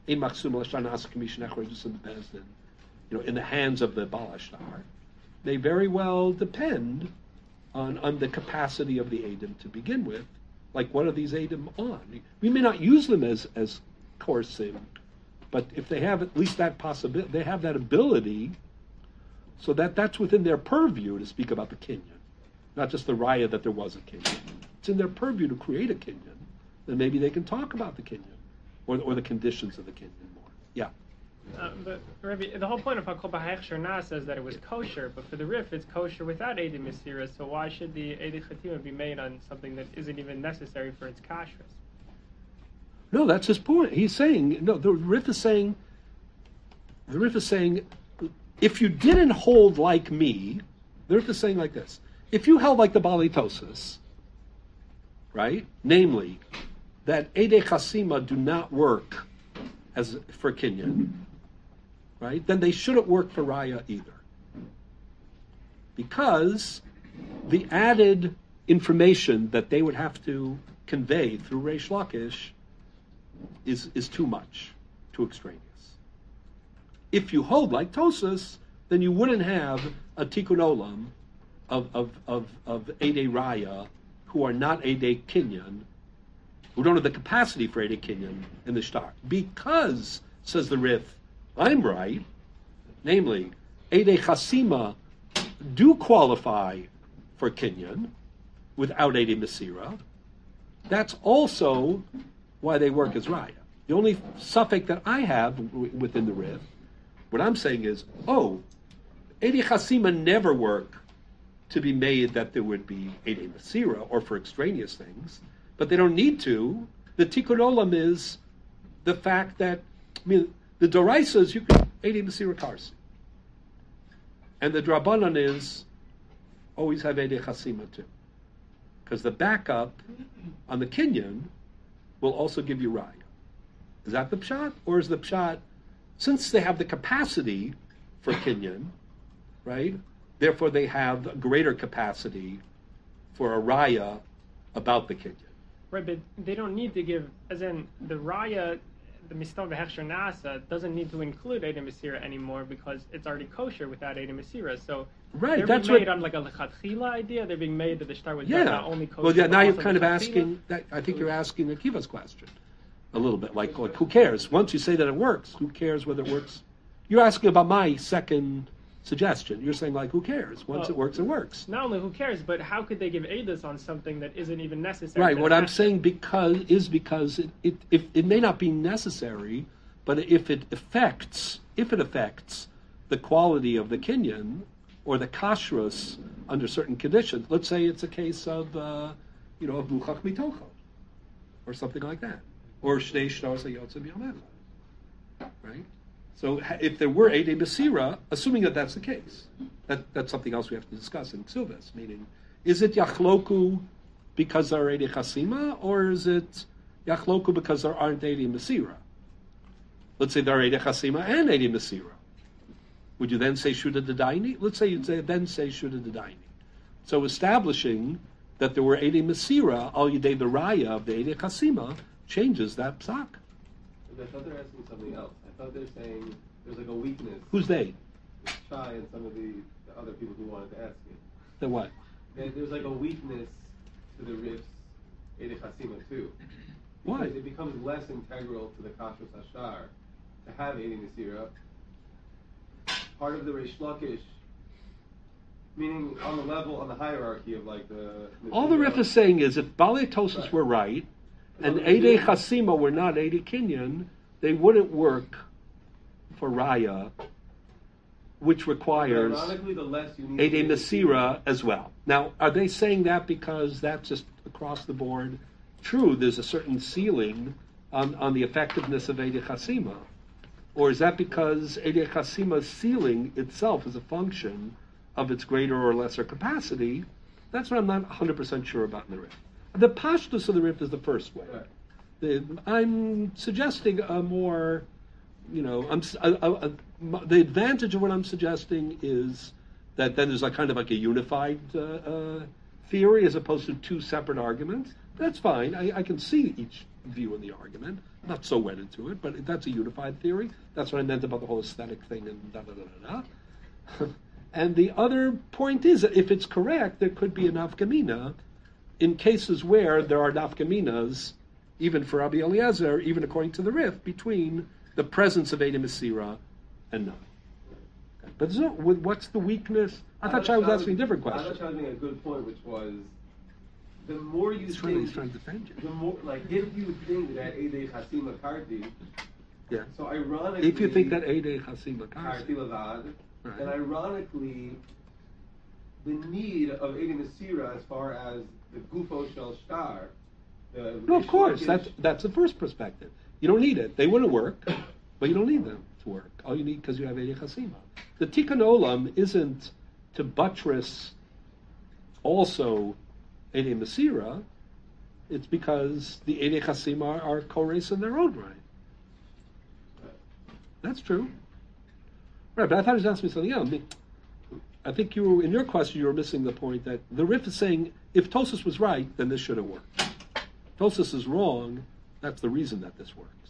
in the hands of the Baal Ashtar, they very well depend on the capacity of the Edom to begin with. Like, what are these Edom on? We may not use them as korsim, but if they have at least that possibility, they have that ability, so that's within their purview to speak about the Kinyan, not just the raya that there was a Kinyan. It's in their purview to create a Kinyan, then maybe they can talk about the Kinyan, or the conditions of the Kinyan more. Yeah. But Rabbi, the whole point of Hakol B'Hechsher Na says that it was kosher, but for the Rif, it's kosher without Eidei Mesira, so why should the Eidei Chatima be made on something that isn't even necessary for its kashrus? No, that's his point. He's saying, the Rif is saying, if you didn't hold like me, the Rif is saying like this, if you held like the Bali Tosas, right, namely, that Eidei Chasima do not work as for Kinyan, right, then they shouldn't work for Raya either. Because the added information that they would have to convey through Reish Lakish is too much, too extraneous. If you hold like Tosas, then you wouldn't have a Tikkun Olam of Eidei Raya who are not Eidei Kinyan, who don't have the capacity for Eidei Kinyan in the Shtar. Because, says the Rif, I'm right, namely, Eidei Chasima do qualify for Kinyan without Eidei Mesira. That's also why they work as Raya. The only suffix that I have within the Rif, what I'm saying is, Eidei Chasima never work to be made that there would be Eidei Mesira or for extraneous things, but they don't need to. The Tikkun Olam is the fact that, the Doraisa is you can Eidei Mesira Karsi. And the Drabanan is always have Eidei Chasima too. Because the backup on the Kinyan will also give you Raya. Is that the Pshat? Or is the Pshat, since they have the capacity for Kinyan, right, therefore they have a greater capacity for a Raya about the Kinyan. Right, but they don't need to give, as in the Raya, the Mistal V'Hechsher Nasa doesn't need to include Eidei Mesira anymore because it's already kosher without Eidei Mesira. So right, they're being made on like a Lechatchila idea. They're being made that the Shtar was not only kosher. Well, yeah, now you're also kind of Lechatchila. asking, I think you're asking Akiva's question a little bit. Like, who cares? Once you say that it works, who cares whether it works? You're asking about my second suggestion. You're saying, like, who cares? Once it works, it works. Not only who cares, but how could they give Eidos on something that isn't even necessary? Right, what I'm saying because it may not be necessary, but if it affects the quality of the Kinyan or the kashrus under certain conditions, let's say it's a case of Buchach Mitocho or something like that, or Shnei Shtar Sayotza B'Yom, right? So if there were Eidei Mesira, assuming that that's the case, that's something else we have to discuss in Ksuvas, meaning, is it Yachloku because there are Eidei Chasima, or is it Yachloku because there aren't Eidei Mesira? Let's say there are Eidei Chasima and Eidei Mesira. Would you then say Shuda D'Daini? Let's say you'd then say Shuda D'Daini. So establishing that there were Eidei Mesira, al Yidei the Raya of the Eidei Chasima, changes that psak. I thought they're asking something else. I thought they're saying there's like a weakness. Who's they? Shai and some of the other people who wanted to ask me. Then what? That there's like a weakness to the Rif's Eidei Chasima too. Why? Because it becomes less integral to the Kashrus Hashar to have Eidei Mesira. Part of the Reish Lakish, meaning on the hierarchy of like the... All the Rif is saying is if Balei Tosas were right, and Eidei Chasima were not Eidei Kinyan, they wouldn't work for Raya, which requires Ironically, the less you need Eidei Mesira as well. Now, are they saying that because that's just across the board? True, there's a certain ceiling on the effectiveness of Eidei Chasima. Or is that because Eidei Chasima's ceiling itself is a function of its greater or lesser capacity? That's what I'm not 100% sure about in the Rif. The pashtus of the Rif is the first way. Right. I'm suggesting a more, the advantage of what I'm suggesting is that then there's kind of like a unified theory as opposed to two separate arguments. That's fine. I can see each view in the argument. I'm not so wedded to it, but that's a unified theory. That's what I meant about the whole aesthetic thing and da-da-da-da-da. And the other point is that if it's correct, there could be a nafkamina in cases where there are nafkaminas, even for Rabbi Eliezer, even according to the Rif, between the presence of Eidei Mesira and none. Okay. But what's the weakness? I thought Shai was asking a different question. I thought Shai was making a good point, which was the more you He's think, trying to defend you. the more like if you think that Eidei Chasima Karti, Yeah. so ironically, If you think that Eidei Chasima Karti Karsi, Levad, Right. then ironically, the need of Eidei Mesira as far as the Gufo Shel Shtar. no, of course, that's the first perspective. You don't need it. They wouldn't work, but you don't need them to work. All you need because you have Eidei Chasima. The Tikkun Olam isn't to buttress also Eidei Mesira. It's because the Eidei Chasima are kores in their own right. That's true. Right, but I thought he was asking me something else. I think in your question, you were missing the point that the Rif is saying, if Tosas was right, then this should have worked. Tosas is wrong, that's the reason that this works.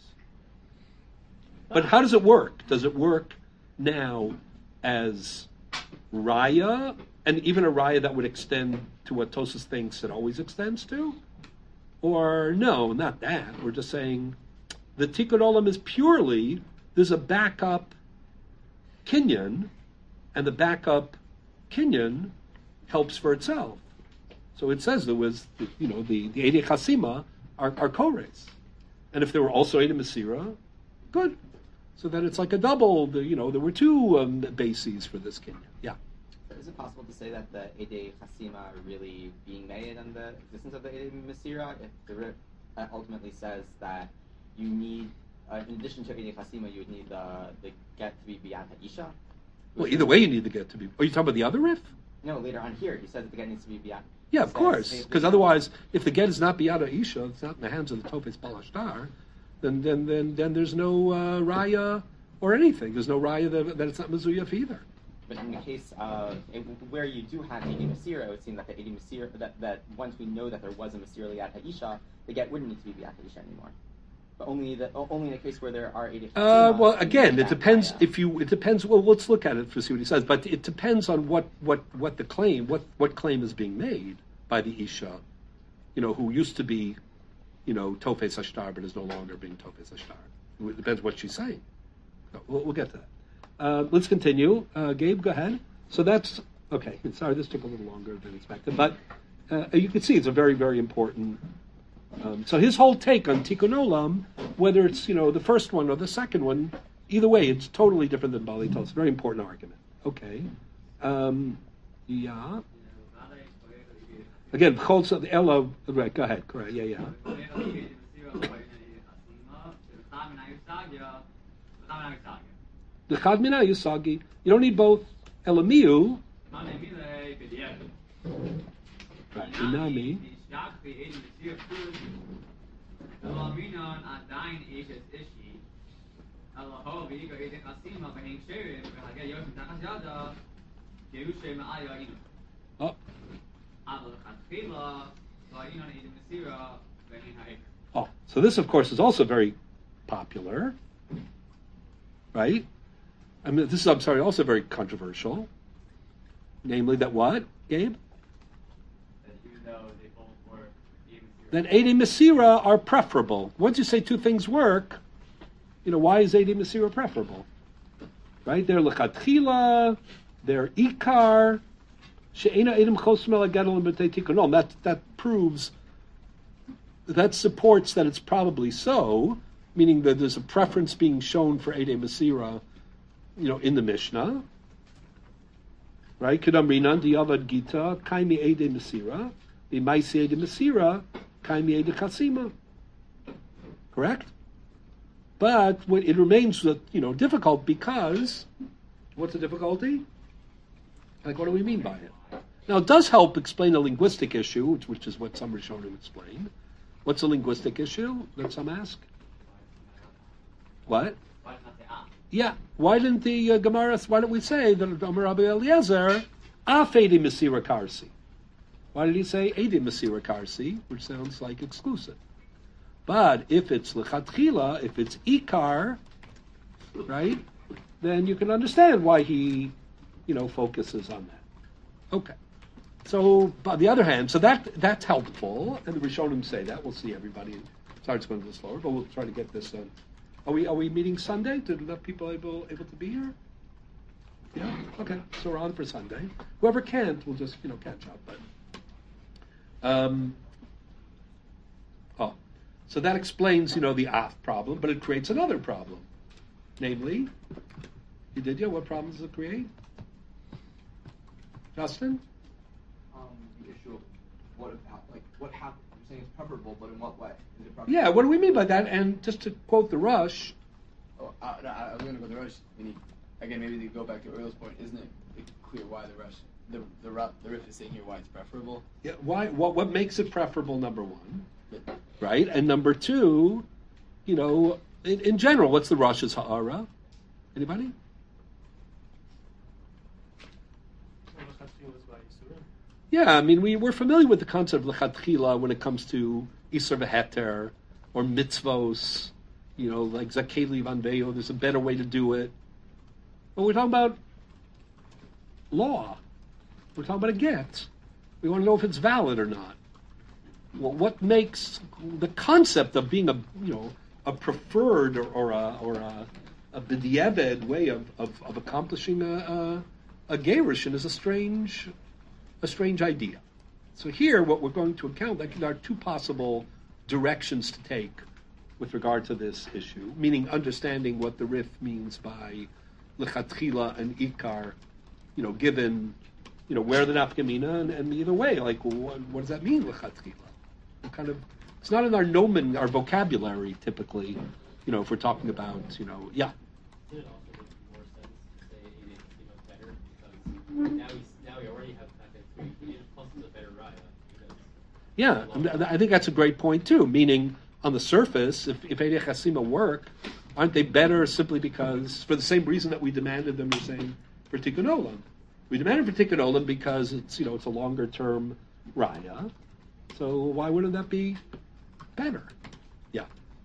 But how does it work? Does it work now as Raya, and even a Raya that would extend to what Tosas thinks it always extends to? Or no, not that. We're just saying the Tikkun Olam is purely, there's a backup Kinyan, and the backup Kinyan helps for itself. So it says there was, the Eidei Chasima are kores. And if there were also Eidei Mesira, good. So then it's like a double, there were two bases for this Kinyan. Yeah. Is it possible to say that the Eidei Chasima are really being made on the existence of the Eidei Mesira? If the Rif ultimately says that you need, in addition to Eidei Chasima, you would need the get to be Biyat Ha'isha? Well, either way you need the get to be. Are you talking about the other Rif? No, later on here, he says that the get needs to be Biyat. Yeah, of course. Because otherwise, if the get is not Biyat Ha'isha, it's not in the hands of the Tofes Balashtar, then there's no Raya or anything. There's no Raya that it's not Mezuyaf either. But in the case of where you do have Eidei Mesira, it would seem that the Eidei Mesira, that once we know that there was a Mesira Liyat Ha'isha, the get wouldn't need to be Biyat Ha'isha anymore. But only in the case where there are Eidei Chasima. Well, again, it depends. It depends. Well, let's look at it to see what he says. But it depends on what the claim, what claim is being made by the Isha, who used to be, Tofes Ashtar, but is no longer being Tofes Ashtar. It depends what she's saying. So we'll get to that. Let's continue. Gabe, go ahead. So that's okay. Sorry, this took a little longer than expected, but you can see it's a very, very important. So his whole take on Tikkun Olam, whether it's the first one or the second one, either way, it's totally different than Balei Tosas. Very important argument. Okay. Yeah. Again, the Ella. Right. Go ahead. Correct. Yeah. The Chad Mina Yisagi. You don't need both Elamiu. Right. Inami. Oh. Oh, so this, of course, is also very popular, right? I mean, this is, I'm sorry, also very controversial. Namely that what, Gabe? That even though they both work, even That Eidei Mesira are preferable. Once you say two things work, why is Eidei Mesira preferable? Right? They're Lechatchila, they're Ikar, She'ena Eidim Chosim El HaGedol B'Tei Tikkun. That proves, that supports that it's probably so, meaning that there's a preference being shown for Eidei Mesira, in the Mishnah. Right? Kedam Rinan Diavad Gita, Kaimi Eidei Mesira, B'Maisi Eidei Mesira, Kaimi Eidei Chasima. Correct? But it remains, difficult because, what's the difficulty? What do we mean by it? Now, it does help explain a linguistic issue, which is what some Rishonim explain. What's a linguistic issue that some ask? What? why not say ah? Yeah. Why didn't the Gemara? Why don't we say that Amar Rabbi Eliezer af Eidei Mesira Karsi? Why did he say Eidei Mesira Karsi, which sounds like exclusive? But if it's lechatchila, if it's ikar, right, then you can understand why he, focuses on that. Okay. So, on the other hand, so that's helpful, and the Rishonim say that. We'll see everybody. Sorry, it's going a little slower, but we'll try to get this done. Are we meeting Sunday? Did enough people able to be here? Yeah. Okay. So we're on for Sunday. Whoever can't, we'll just catch up. But so that explains the af problem, but it creates another problem, namely, what problem does it create? Justin? The issue of what happened. You're saying it's preferable, but in what way? Is it preferable? Yeah, what do we mean by that? And just to quote the Rush. Oh, I was going to go to the Rush. Again, maybe to go back to Uriel's point, isn't it clear why the Rush, the Rif is saying here why it's preferable? Yeah, why? What makes it preferable? Number one, right? And number two, in general, what's the Rush's ha'ara? Anybody? Yeah, I mean, we're familiar with the concept of lechatchila when it comes to Isser v'heter or mitzvos, like zakeli vanveyo. There's a better way to do it. But we're talking about law. We're talking about a get. We want to know if it's valid or not. Well, what makes the concept of being a preferred or a b'diavad way of accomplishing a gerushin is a strange idea. So here, what we're going to account, there are two possible directions to take with regard to this issue, meaning understanding what the Rif means by lechatchila and ikar, given, where the nafkamina, and either way, what does that mean, lechatchila? What kind of, it's not in our nomen, our vocabulary, typically, if we're talking about, yeah. Would it also make more sense to say Eidei Chasima better? Because now we already have plus it's a better raya. Yeah, I think that's a great point too. Meaning, on the surface, if Eidei Chasima work, aren't they better simply because, for the same reason that we demanded them, you're saying, for Tikkun Olam? We demanded for Tikkun Olam because it's it's a longer term raya. So why wouldn't that be better? Yeah.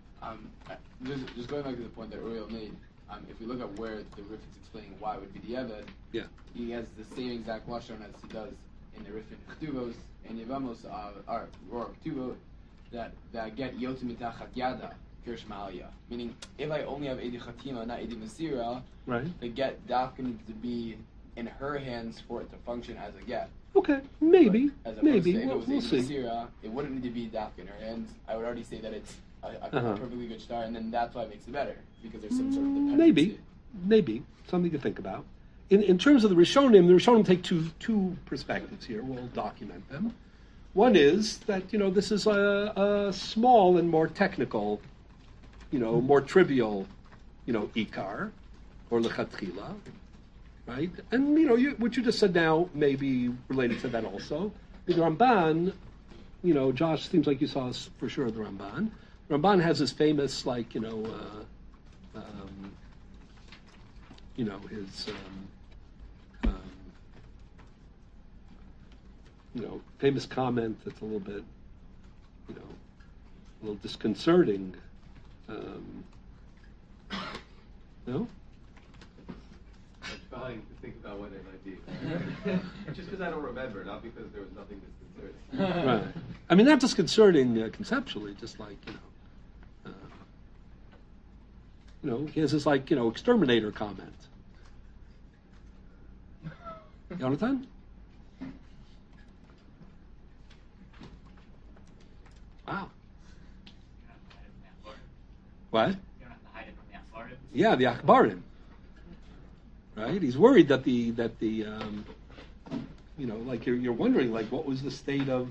Just going back to the point that Uriel made, if we look at where the Rif is explaining why it would be the Eved, he has the same exact lashon as he does in the Rif in Chtuvos and Yevamos or Ktuvot that get Yotu Mitachat Yada Kirsh Ma'aliyah. Meaning, if I only have Eidei Chatima, not Eidei Mesira, right, the get dafka needs to be in her hands for it to function as a get. Okay, maybe. As Maybe. to, if it was We'll see. Mesira, it wouldn't need to be dafka in her hands. I would already say that it's a perfectly good start, and then that's why it makes it better, because there's some sort of dependency. Maybe. Something to think about. In terms of the Rishonim take two perspectives here. We'll document them. One is that, this is a small and more technical, more trivial, ikar, or lechatchila, right? And, what you just said now may be related to that also. The Ramban, Josh, seems like you saw us for sure the Ramban. Ramban has his famous, his, famous comment that's a little bit, a little disconcerting. No? trying to think about what it might be. Just because I don't remember, not because there was nothing disconcerting. Right. I mean, not disconcerting conceptually, just like, he has this, like, exterminator comment. Jonathan? Wow. What? You don't have to hide it from the Akbarim. Yeah, the Akbarim. Right? He's worried that the like you're wondering, like, what was the state of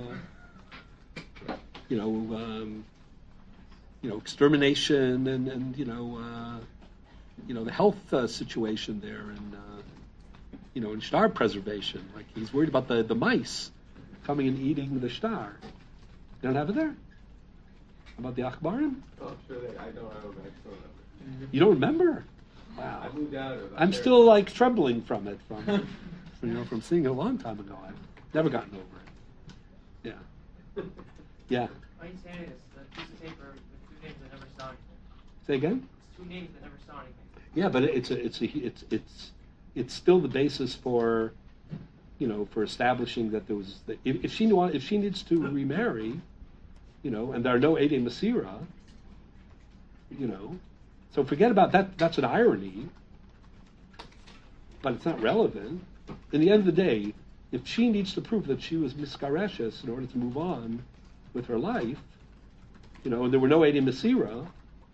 extermination and the health situation there, and and star preservation. Like, he's worried about the mice coming and eating the star. You don't have it there? About the Akbarim? Oh, I'm sure I don't remember. You don't remember? Wow. I moved out of it. I'm still, like, trembling from it, from seeing it a long time ago. I've never gotten over it. Yeah. Yeah. Why are you saying this? The piece of paper with two names that never saw anything. Say again? It's two names that never saw anything. Yeah, but it's still the basis for, for establishing that there was, if she needs to remarry, and there are no Eidei Masira, so forget about that. That's an irony, but it's not relevant. In the end of the day, if she needs to prove that she was miskareshes in order to move on with her life, and there were no Eidei Masira,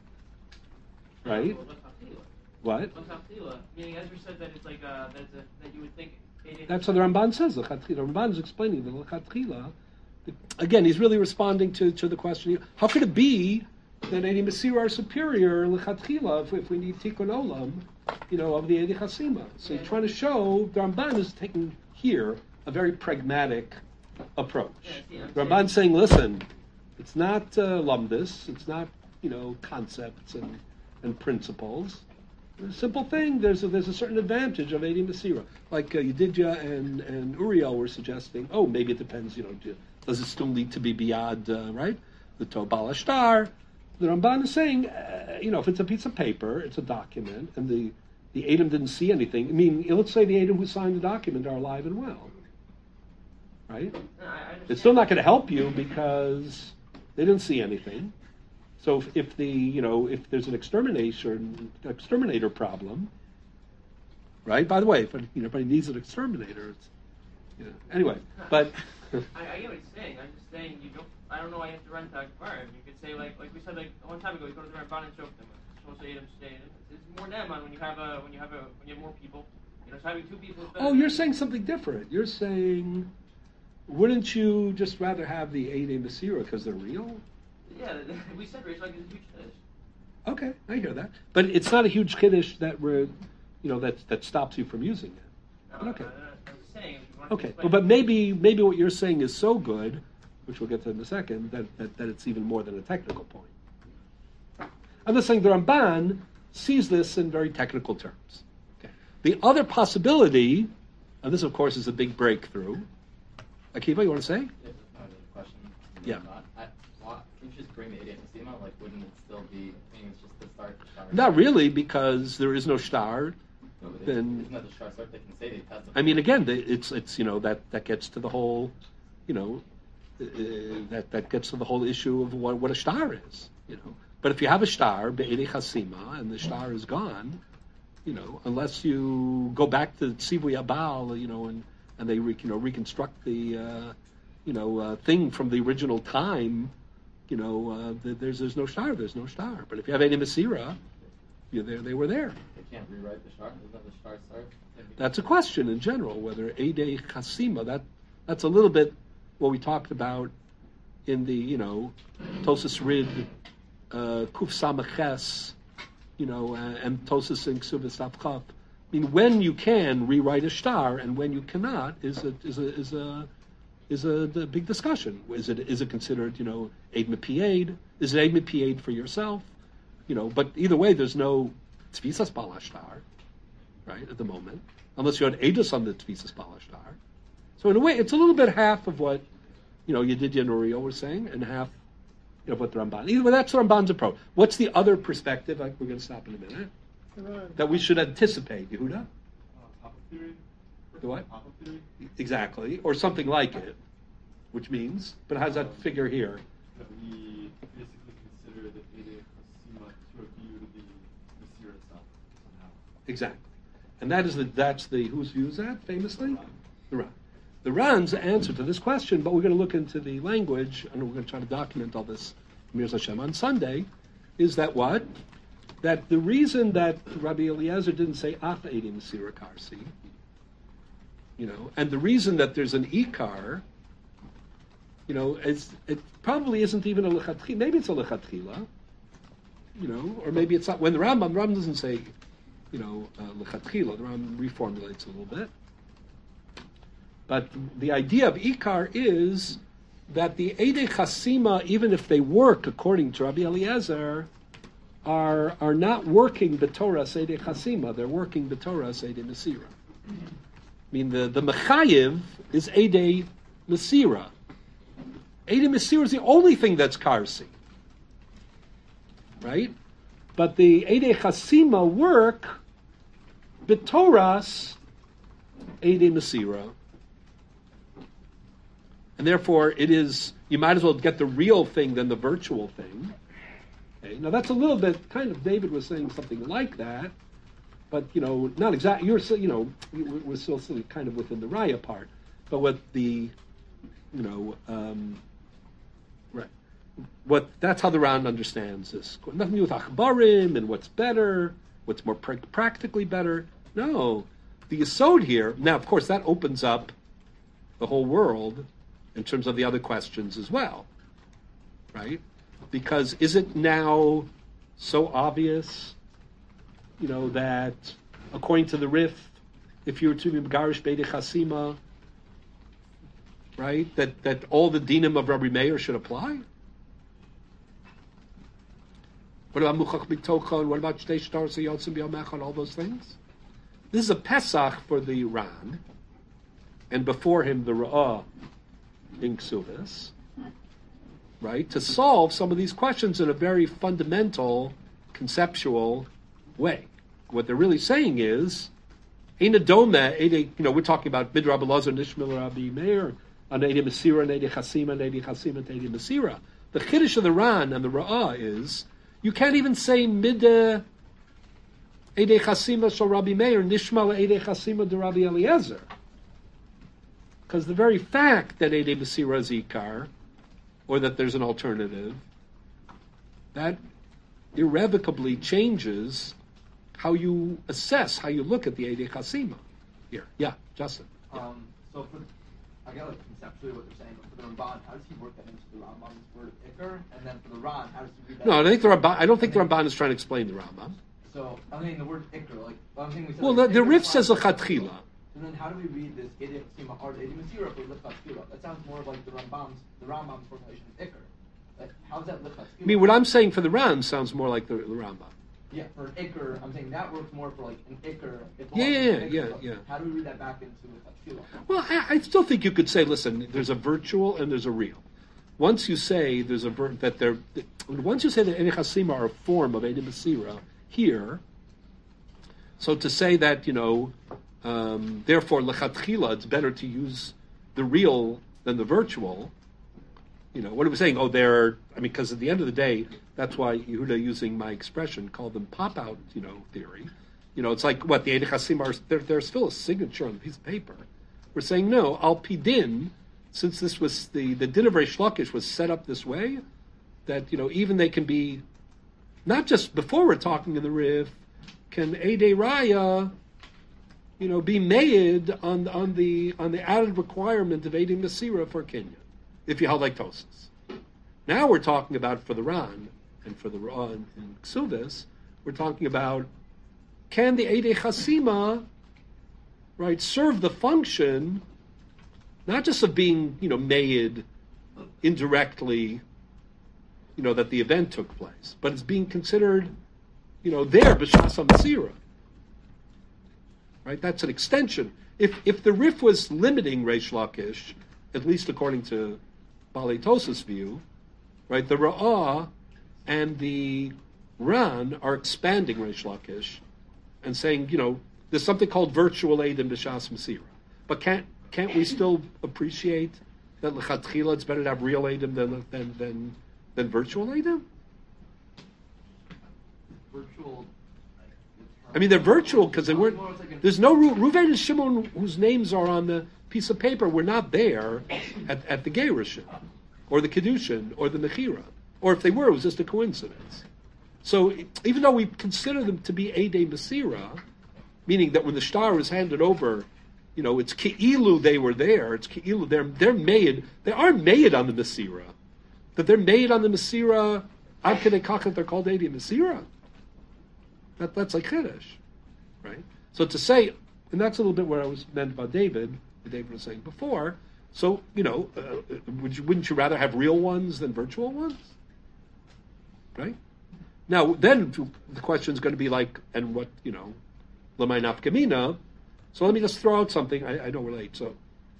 right? What? Meaning Ezra said that it's like that you would think. That's what the Ramban says. The Ramban is explaining the Lechatchila. Again, he's really responding to the question: how could it be that Eidei Masira are superior Lechatchila if we need Tikkun Olam, of the Eidei Chasima? So he's trying to show the Ramban is taking here a very pragmatic approach. The Ramban's saying, listen, it's not lumdus, it's not concepts and principles. A simple thing. There's a certain advantage of Eidei Masira. Like Yedidya and Uriel were suggesting. Oh, maybe it depends. Does it still need to be biyad, right? The Tobal Ashtar. The Ramban is saying, if it's a piece of paper, it's a document, and the Edom didn't see anything. I mean, let's say the Edom who signed the document are alive and well, right? It's still not going to help you because they didn't see anything. So if there's an exterminator problem, right? By the way, if anybody needs an exterminator, it's anyway. But I get what he's saying. I'm just saying I don't know why you have to run to Akbarim. You could say like we said a long time ago. You go to the Ramban and joke them. It's more them when you have more people. So having two people. Oh, you're saying something different. You're saying, wouldn't you just rather have the Eidei Masira because they're real? Yeah, we said Reish like it's a huge kiddush. Okay, I hear that, but it's not a huge kiddush that that stops you from using it. No, okay. I'm just saying. Okay, but maybe what you're saying is so good, which we'll get to in a second, that it's even more than a technical point. I'm just saying the Ramban sees this in very technical terms. Okay. The other possibility, and this of course is a big breakthrough. Akiva, you want to say? Question. Yeah. If you just bring the Eidei Chasima, wouldn't it still be? I mean, it's just the start. Not really, because there is no shtar. No, Then isn't that the start? They can say they testify. I mean, again, it's that gets to the whole, that gets to the whole issue of what a shtar is, But if you have a shtar, be'edei chasima, and the shtar is gone, unless you go back to Tzivui Abal, and they reconstruct the thing from the original time, there's no shtar. There's no shtar. But if you have Eidei Masira, they were there. They can't rewrite the shtar. Doesn't the shtar start? That's a question in general, whether Eidei Chasima, that's a little bit what we talked about in the, Tosis Rid, Kuf Samaches, and Tosis in Ksubis Avchav. I mean, when you can rewrite a shtar and when you cannot is a big discussion. Is it considered, Eid Mepied? Is it Eid Mepied for yourself? But either way, there's no Tvisas Bal Hashtar, right, at the moment, unless you had Eidus on the Tvisas Bal Hashtar. So in a way, it's a little bit half of what, Yedidya and Uriel were saying, and half of what the Ramban. Either way, that's the Ramban's approach. What's the other perspective? We're going to stop in a minute. That we should anticipate, Yehuda? theory? The what? Pop-up theory? Exactly, or something like it, which means, but how's that figure here? That we basically consider the Ede Chasima to review the Masira itself somehow. Exactly. And that's the whose view is that, famously? The Ran. The Ran's answer to this question, but we're going to look into the language, and we're going to try to document all this, Mir Hashem, on Sunday, is that what? That the reason that Rabbi Eliezer didn't say Ach Edi Masira Karsi, and the reason that there's an Ikar, it probably isn't even a Lechatchila. Maybe it's a Lechatchila, or maybe it's not. When the Rambam doesn't say, Lechatchila, the Rambam reformulates a little bit. But the idea of Ikar is that the Eidei Chasima, even if they work according to Rabbi Eliezer, are not working B'Torah Eidei Chasima. They're working B'Torah Eidei Masira. I mean, the Mechayiv is Eidei Masira. Eidei Masira is the only thing that's Karsi. Right? But the Eidei Chasima work B'Torah Eidei Masira. And therefore, you might as well get the real thing than the virtual thing. Okay? Now, that's a little bit, David was saying something like that, but, not exactly, we're still kind of within the Raya part. But what that's how the Ran understands this. Nothing to do with Achbarim and what's better, what's more practically better. No. The Yesod here, now, of course, that opens up the whole world in terms of the other questions as well, right? Because is it now so obvious, that according to the Rif, if you were to be Megarish Beidei Chasima, right, that all the dinim of Rabbi Meir should apply? What about Muchach B'Tocha, and what about Shtei Shtar Yotzim B'Yomecha, and all those things? This is a Pesach for the Ran, and before him the Ra'ah in Ksuvis, right, to solve some of these questions in a very fundamental, conceptual way. What they're really saying is, we're talking about Mid Rabbi Lazar, Nishmil Rabbi Meir, on Eidei Masira, and Eidei Chasima, and Eidei Chasima, and Eidei Masira. The Chiddush of the Ran and the Ra'ah is, you can't even say Mid Eidei Chasima Shal Rabbi Meir, Nishmal Eidei Chasima de Rabbi Eliezer. Because the very fact that Eidei Masira is Ikar, or that there's an alternative, that irrevocably changes how you assess, how you look at the Eidei Chasima. Here, yeah, Justin. So I get conceptually what they're saying, but for the Ramban, how does he work that into the Rambam's word Iker? And then for the Ran, how does he read that? No, I don't think the Ramban is trying to explain the Rambam. So I mean the word Iker, I'm thinking we said. Well, the Rif says Lechatchila. And then how do we read this Eidei Chasima or Eidei Masira for Lechatchila? That sounds more like the Rambam's formulation of Iker. How's that Lechatchila? I mean, what I'm saying for the Ran sounds more like the Rambam. Yeah, for Iker, I'm saying that works more for like an Iker. Yeah. How do we read that back into Lechatchila? Well, I still think you could say, listen, there's a virtual and there's a real. Once you say once you say that Eidei Chasima are a form of Eidei Masira here, so to say that, therefore, lechatchila, it's better to use the real than the virtual. What are we saying? Because at the end of the day, that's why Yehuda, using my expression, called them pop-out, theory. It's like, what, the Eidei Chasima are, there's still a signature on a piece of paper. We're saying, no, al pidin, since this was, the din of Reish Lakish was set up this way, that, even they can be, not just before we're talking in the Riv, can Eidei Raya, be made on the added requirement of Eidei Masira for Kenya, if you held like Tosas. Now we're talking about for the Ran and for the Ra and Ksuvis, we're talking about, can the Eidei Chasima, right, serve the function, not just of being, made indirectly, that the event took place, but it's being considered, there, B'Shas HaMasira. Right, that's an extension. If the Rif was limiting Reish Lakish, at least according to Balei Tosas' view, right, the Ra'ah and the Ran are expanding Reish Lakish and saying, There's something called virtual Eidim b'shas Mesira. But can't we still appreciate that l'chatchila it's better to have real Eidim than virtual Eidim? Virtual. I mean, they're virtual because they weren't. There's no Reuven and Shimon whose names are on the piece of paper were not there at the Gerushin, or the Kedushin, or the Mechira. Or if they were, it was just a coincidence. So even though we consider them to be Eidei Mesira, meaning that when the star is handed over, it's Ke'ilu they were there, it's Ke'ilu, they're made, they are made on the Mesira. That they're made on the Mesira, Ad Kedei Kach that they're called Eidei Mesira. That's like Chiddush, right? So to say, and that's a little bit where I was meant about David, what David was saying before. So, wouldn't you rather have real ones than virtual ones? Right? Now, then the question is going to be like, and what, Lamai Nafkamina. So let me just throw out something I don't relate. So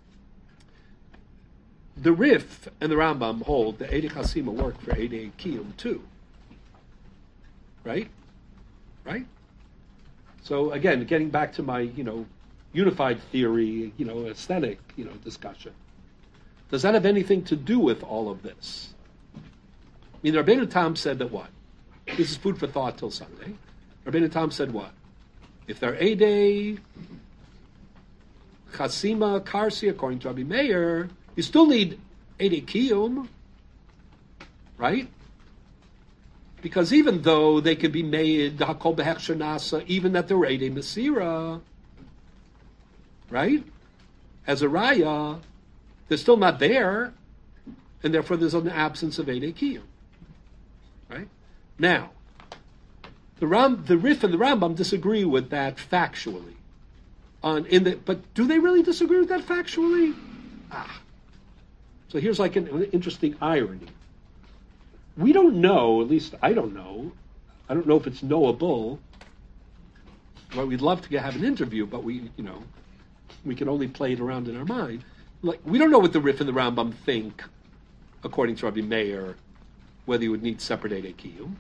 the Rif and the Rambam hold that Eidei Chasima work for Eidei Kiyum too. Right? Right? So again, getting back to my, unified theory, aesthetic, discussion. Does that have anything to do with all of this? I mean, Rabbeinu Tam said that what? This is food for thought till Sunday. Rabbeinu Tam said what? If they're Eidei Chasima Karsi, according to Rabbi Meir, you still need Eidei Kiyum, right? Because even though they could be made Hakol Behechsher Nasa, even that they're Eidei Mesira, right? As a Raya, they're still not there, and therefore there's an absence of Eidei Kiyum. Right? Now, the Rif and the Rambam disagree with that factually. But do they really disagree with that factually? So here's like an interesting irony. We don't know, at least I don't know if it's knowable. Well, we'd love to have an interview, but we can only play it around in our mind. Like, we don't know what the Rif and the Rambam think, according to Rabbi Meir, whether you would need separate Eidei Kiyum.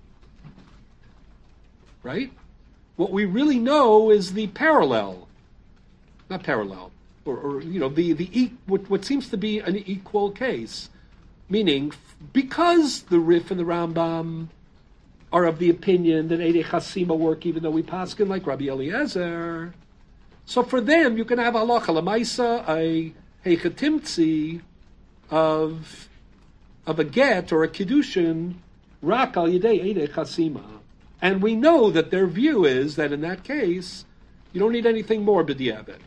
Right? What we really know is the parallel, not parallel, or what seems to be an equal case, meaning because the Rif and the Rambam are of the opinion that Eidei Chasima work even though we paskin like Rabbi Eliezer, so for them you can have halacha lemaisa a hechatimtzi of a get or a kiddushin rak al yedei Eidei Chasima. And we know that their view is that in that case, you don't need anything more b'diavad.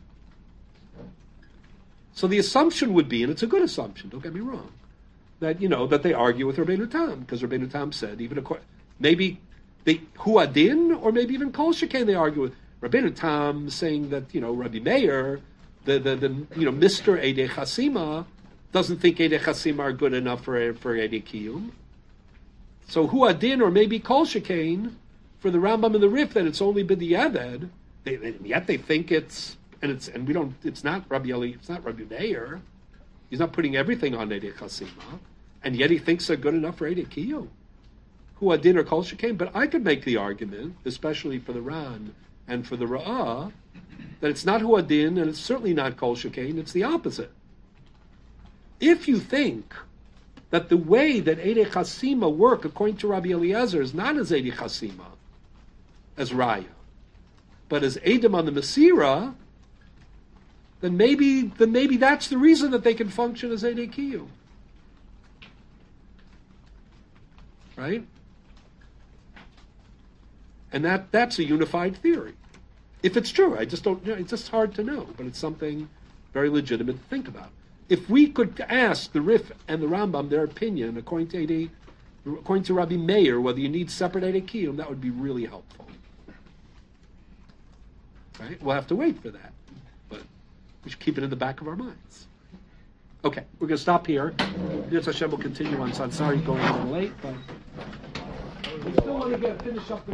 So the assumption would be, and it's a good assumption, don't get me wrong, that that they argue with Rabbeinu Tam, because Rabbeinu Tam said maybe they huadin or maybe even kol shekain they argue with Rabbeinu Tam saying that Rabbi Meir, the Mr. Eidei Chasima, doesn't think Eidei Chasima are good enough for Eidei Kiyum. So huadin or maybe kol shekain for the Rambam and the Rif that it's only b'diavad, yet they think it's not Rabbi Eli, it's not Rabbi Meir. He's not putting everything on Eidei Chasima, and yet he thinks they're good enough for Eidei Kiyum. Huadin or kol shekain, but I could make the argument, especially for the Ran and for the Ra'ah, that it's not huadin and it's certainly not kol shekain. It's the opposite. If you think that the way that Eidei Chasima work according to Rabbi Eliezer is not as Eidei Chasima, as Raya, but as Eidim on the Mesira, then maybe that's the reason that they can function as Eidei Kiyum. Right? And that's a unified theory. If it's true, I just don't know. It's just hard to know, but it's something very legitimate to think about. If we could ask the Rif and the Rambam their opinion according to Rabbi Meir, whether you need separate Eidei Kiyum, that would be really helpful. Right? We'll have to wait for that, but we should keep it in the back of our minds. Okay, we're going to stop here. Yes, Hashem will continue on. So I'm sorry going a little late, but we still want to finish up the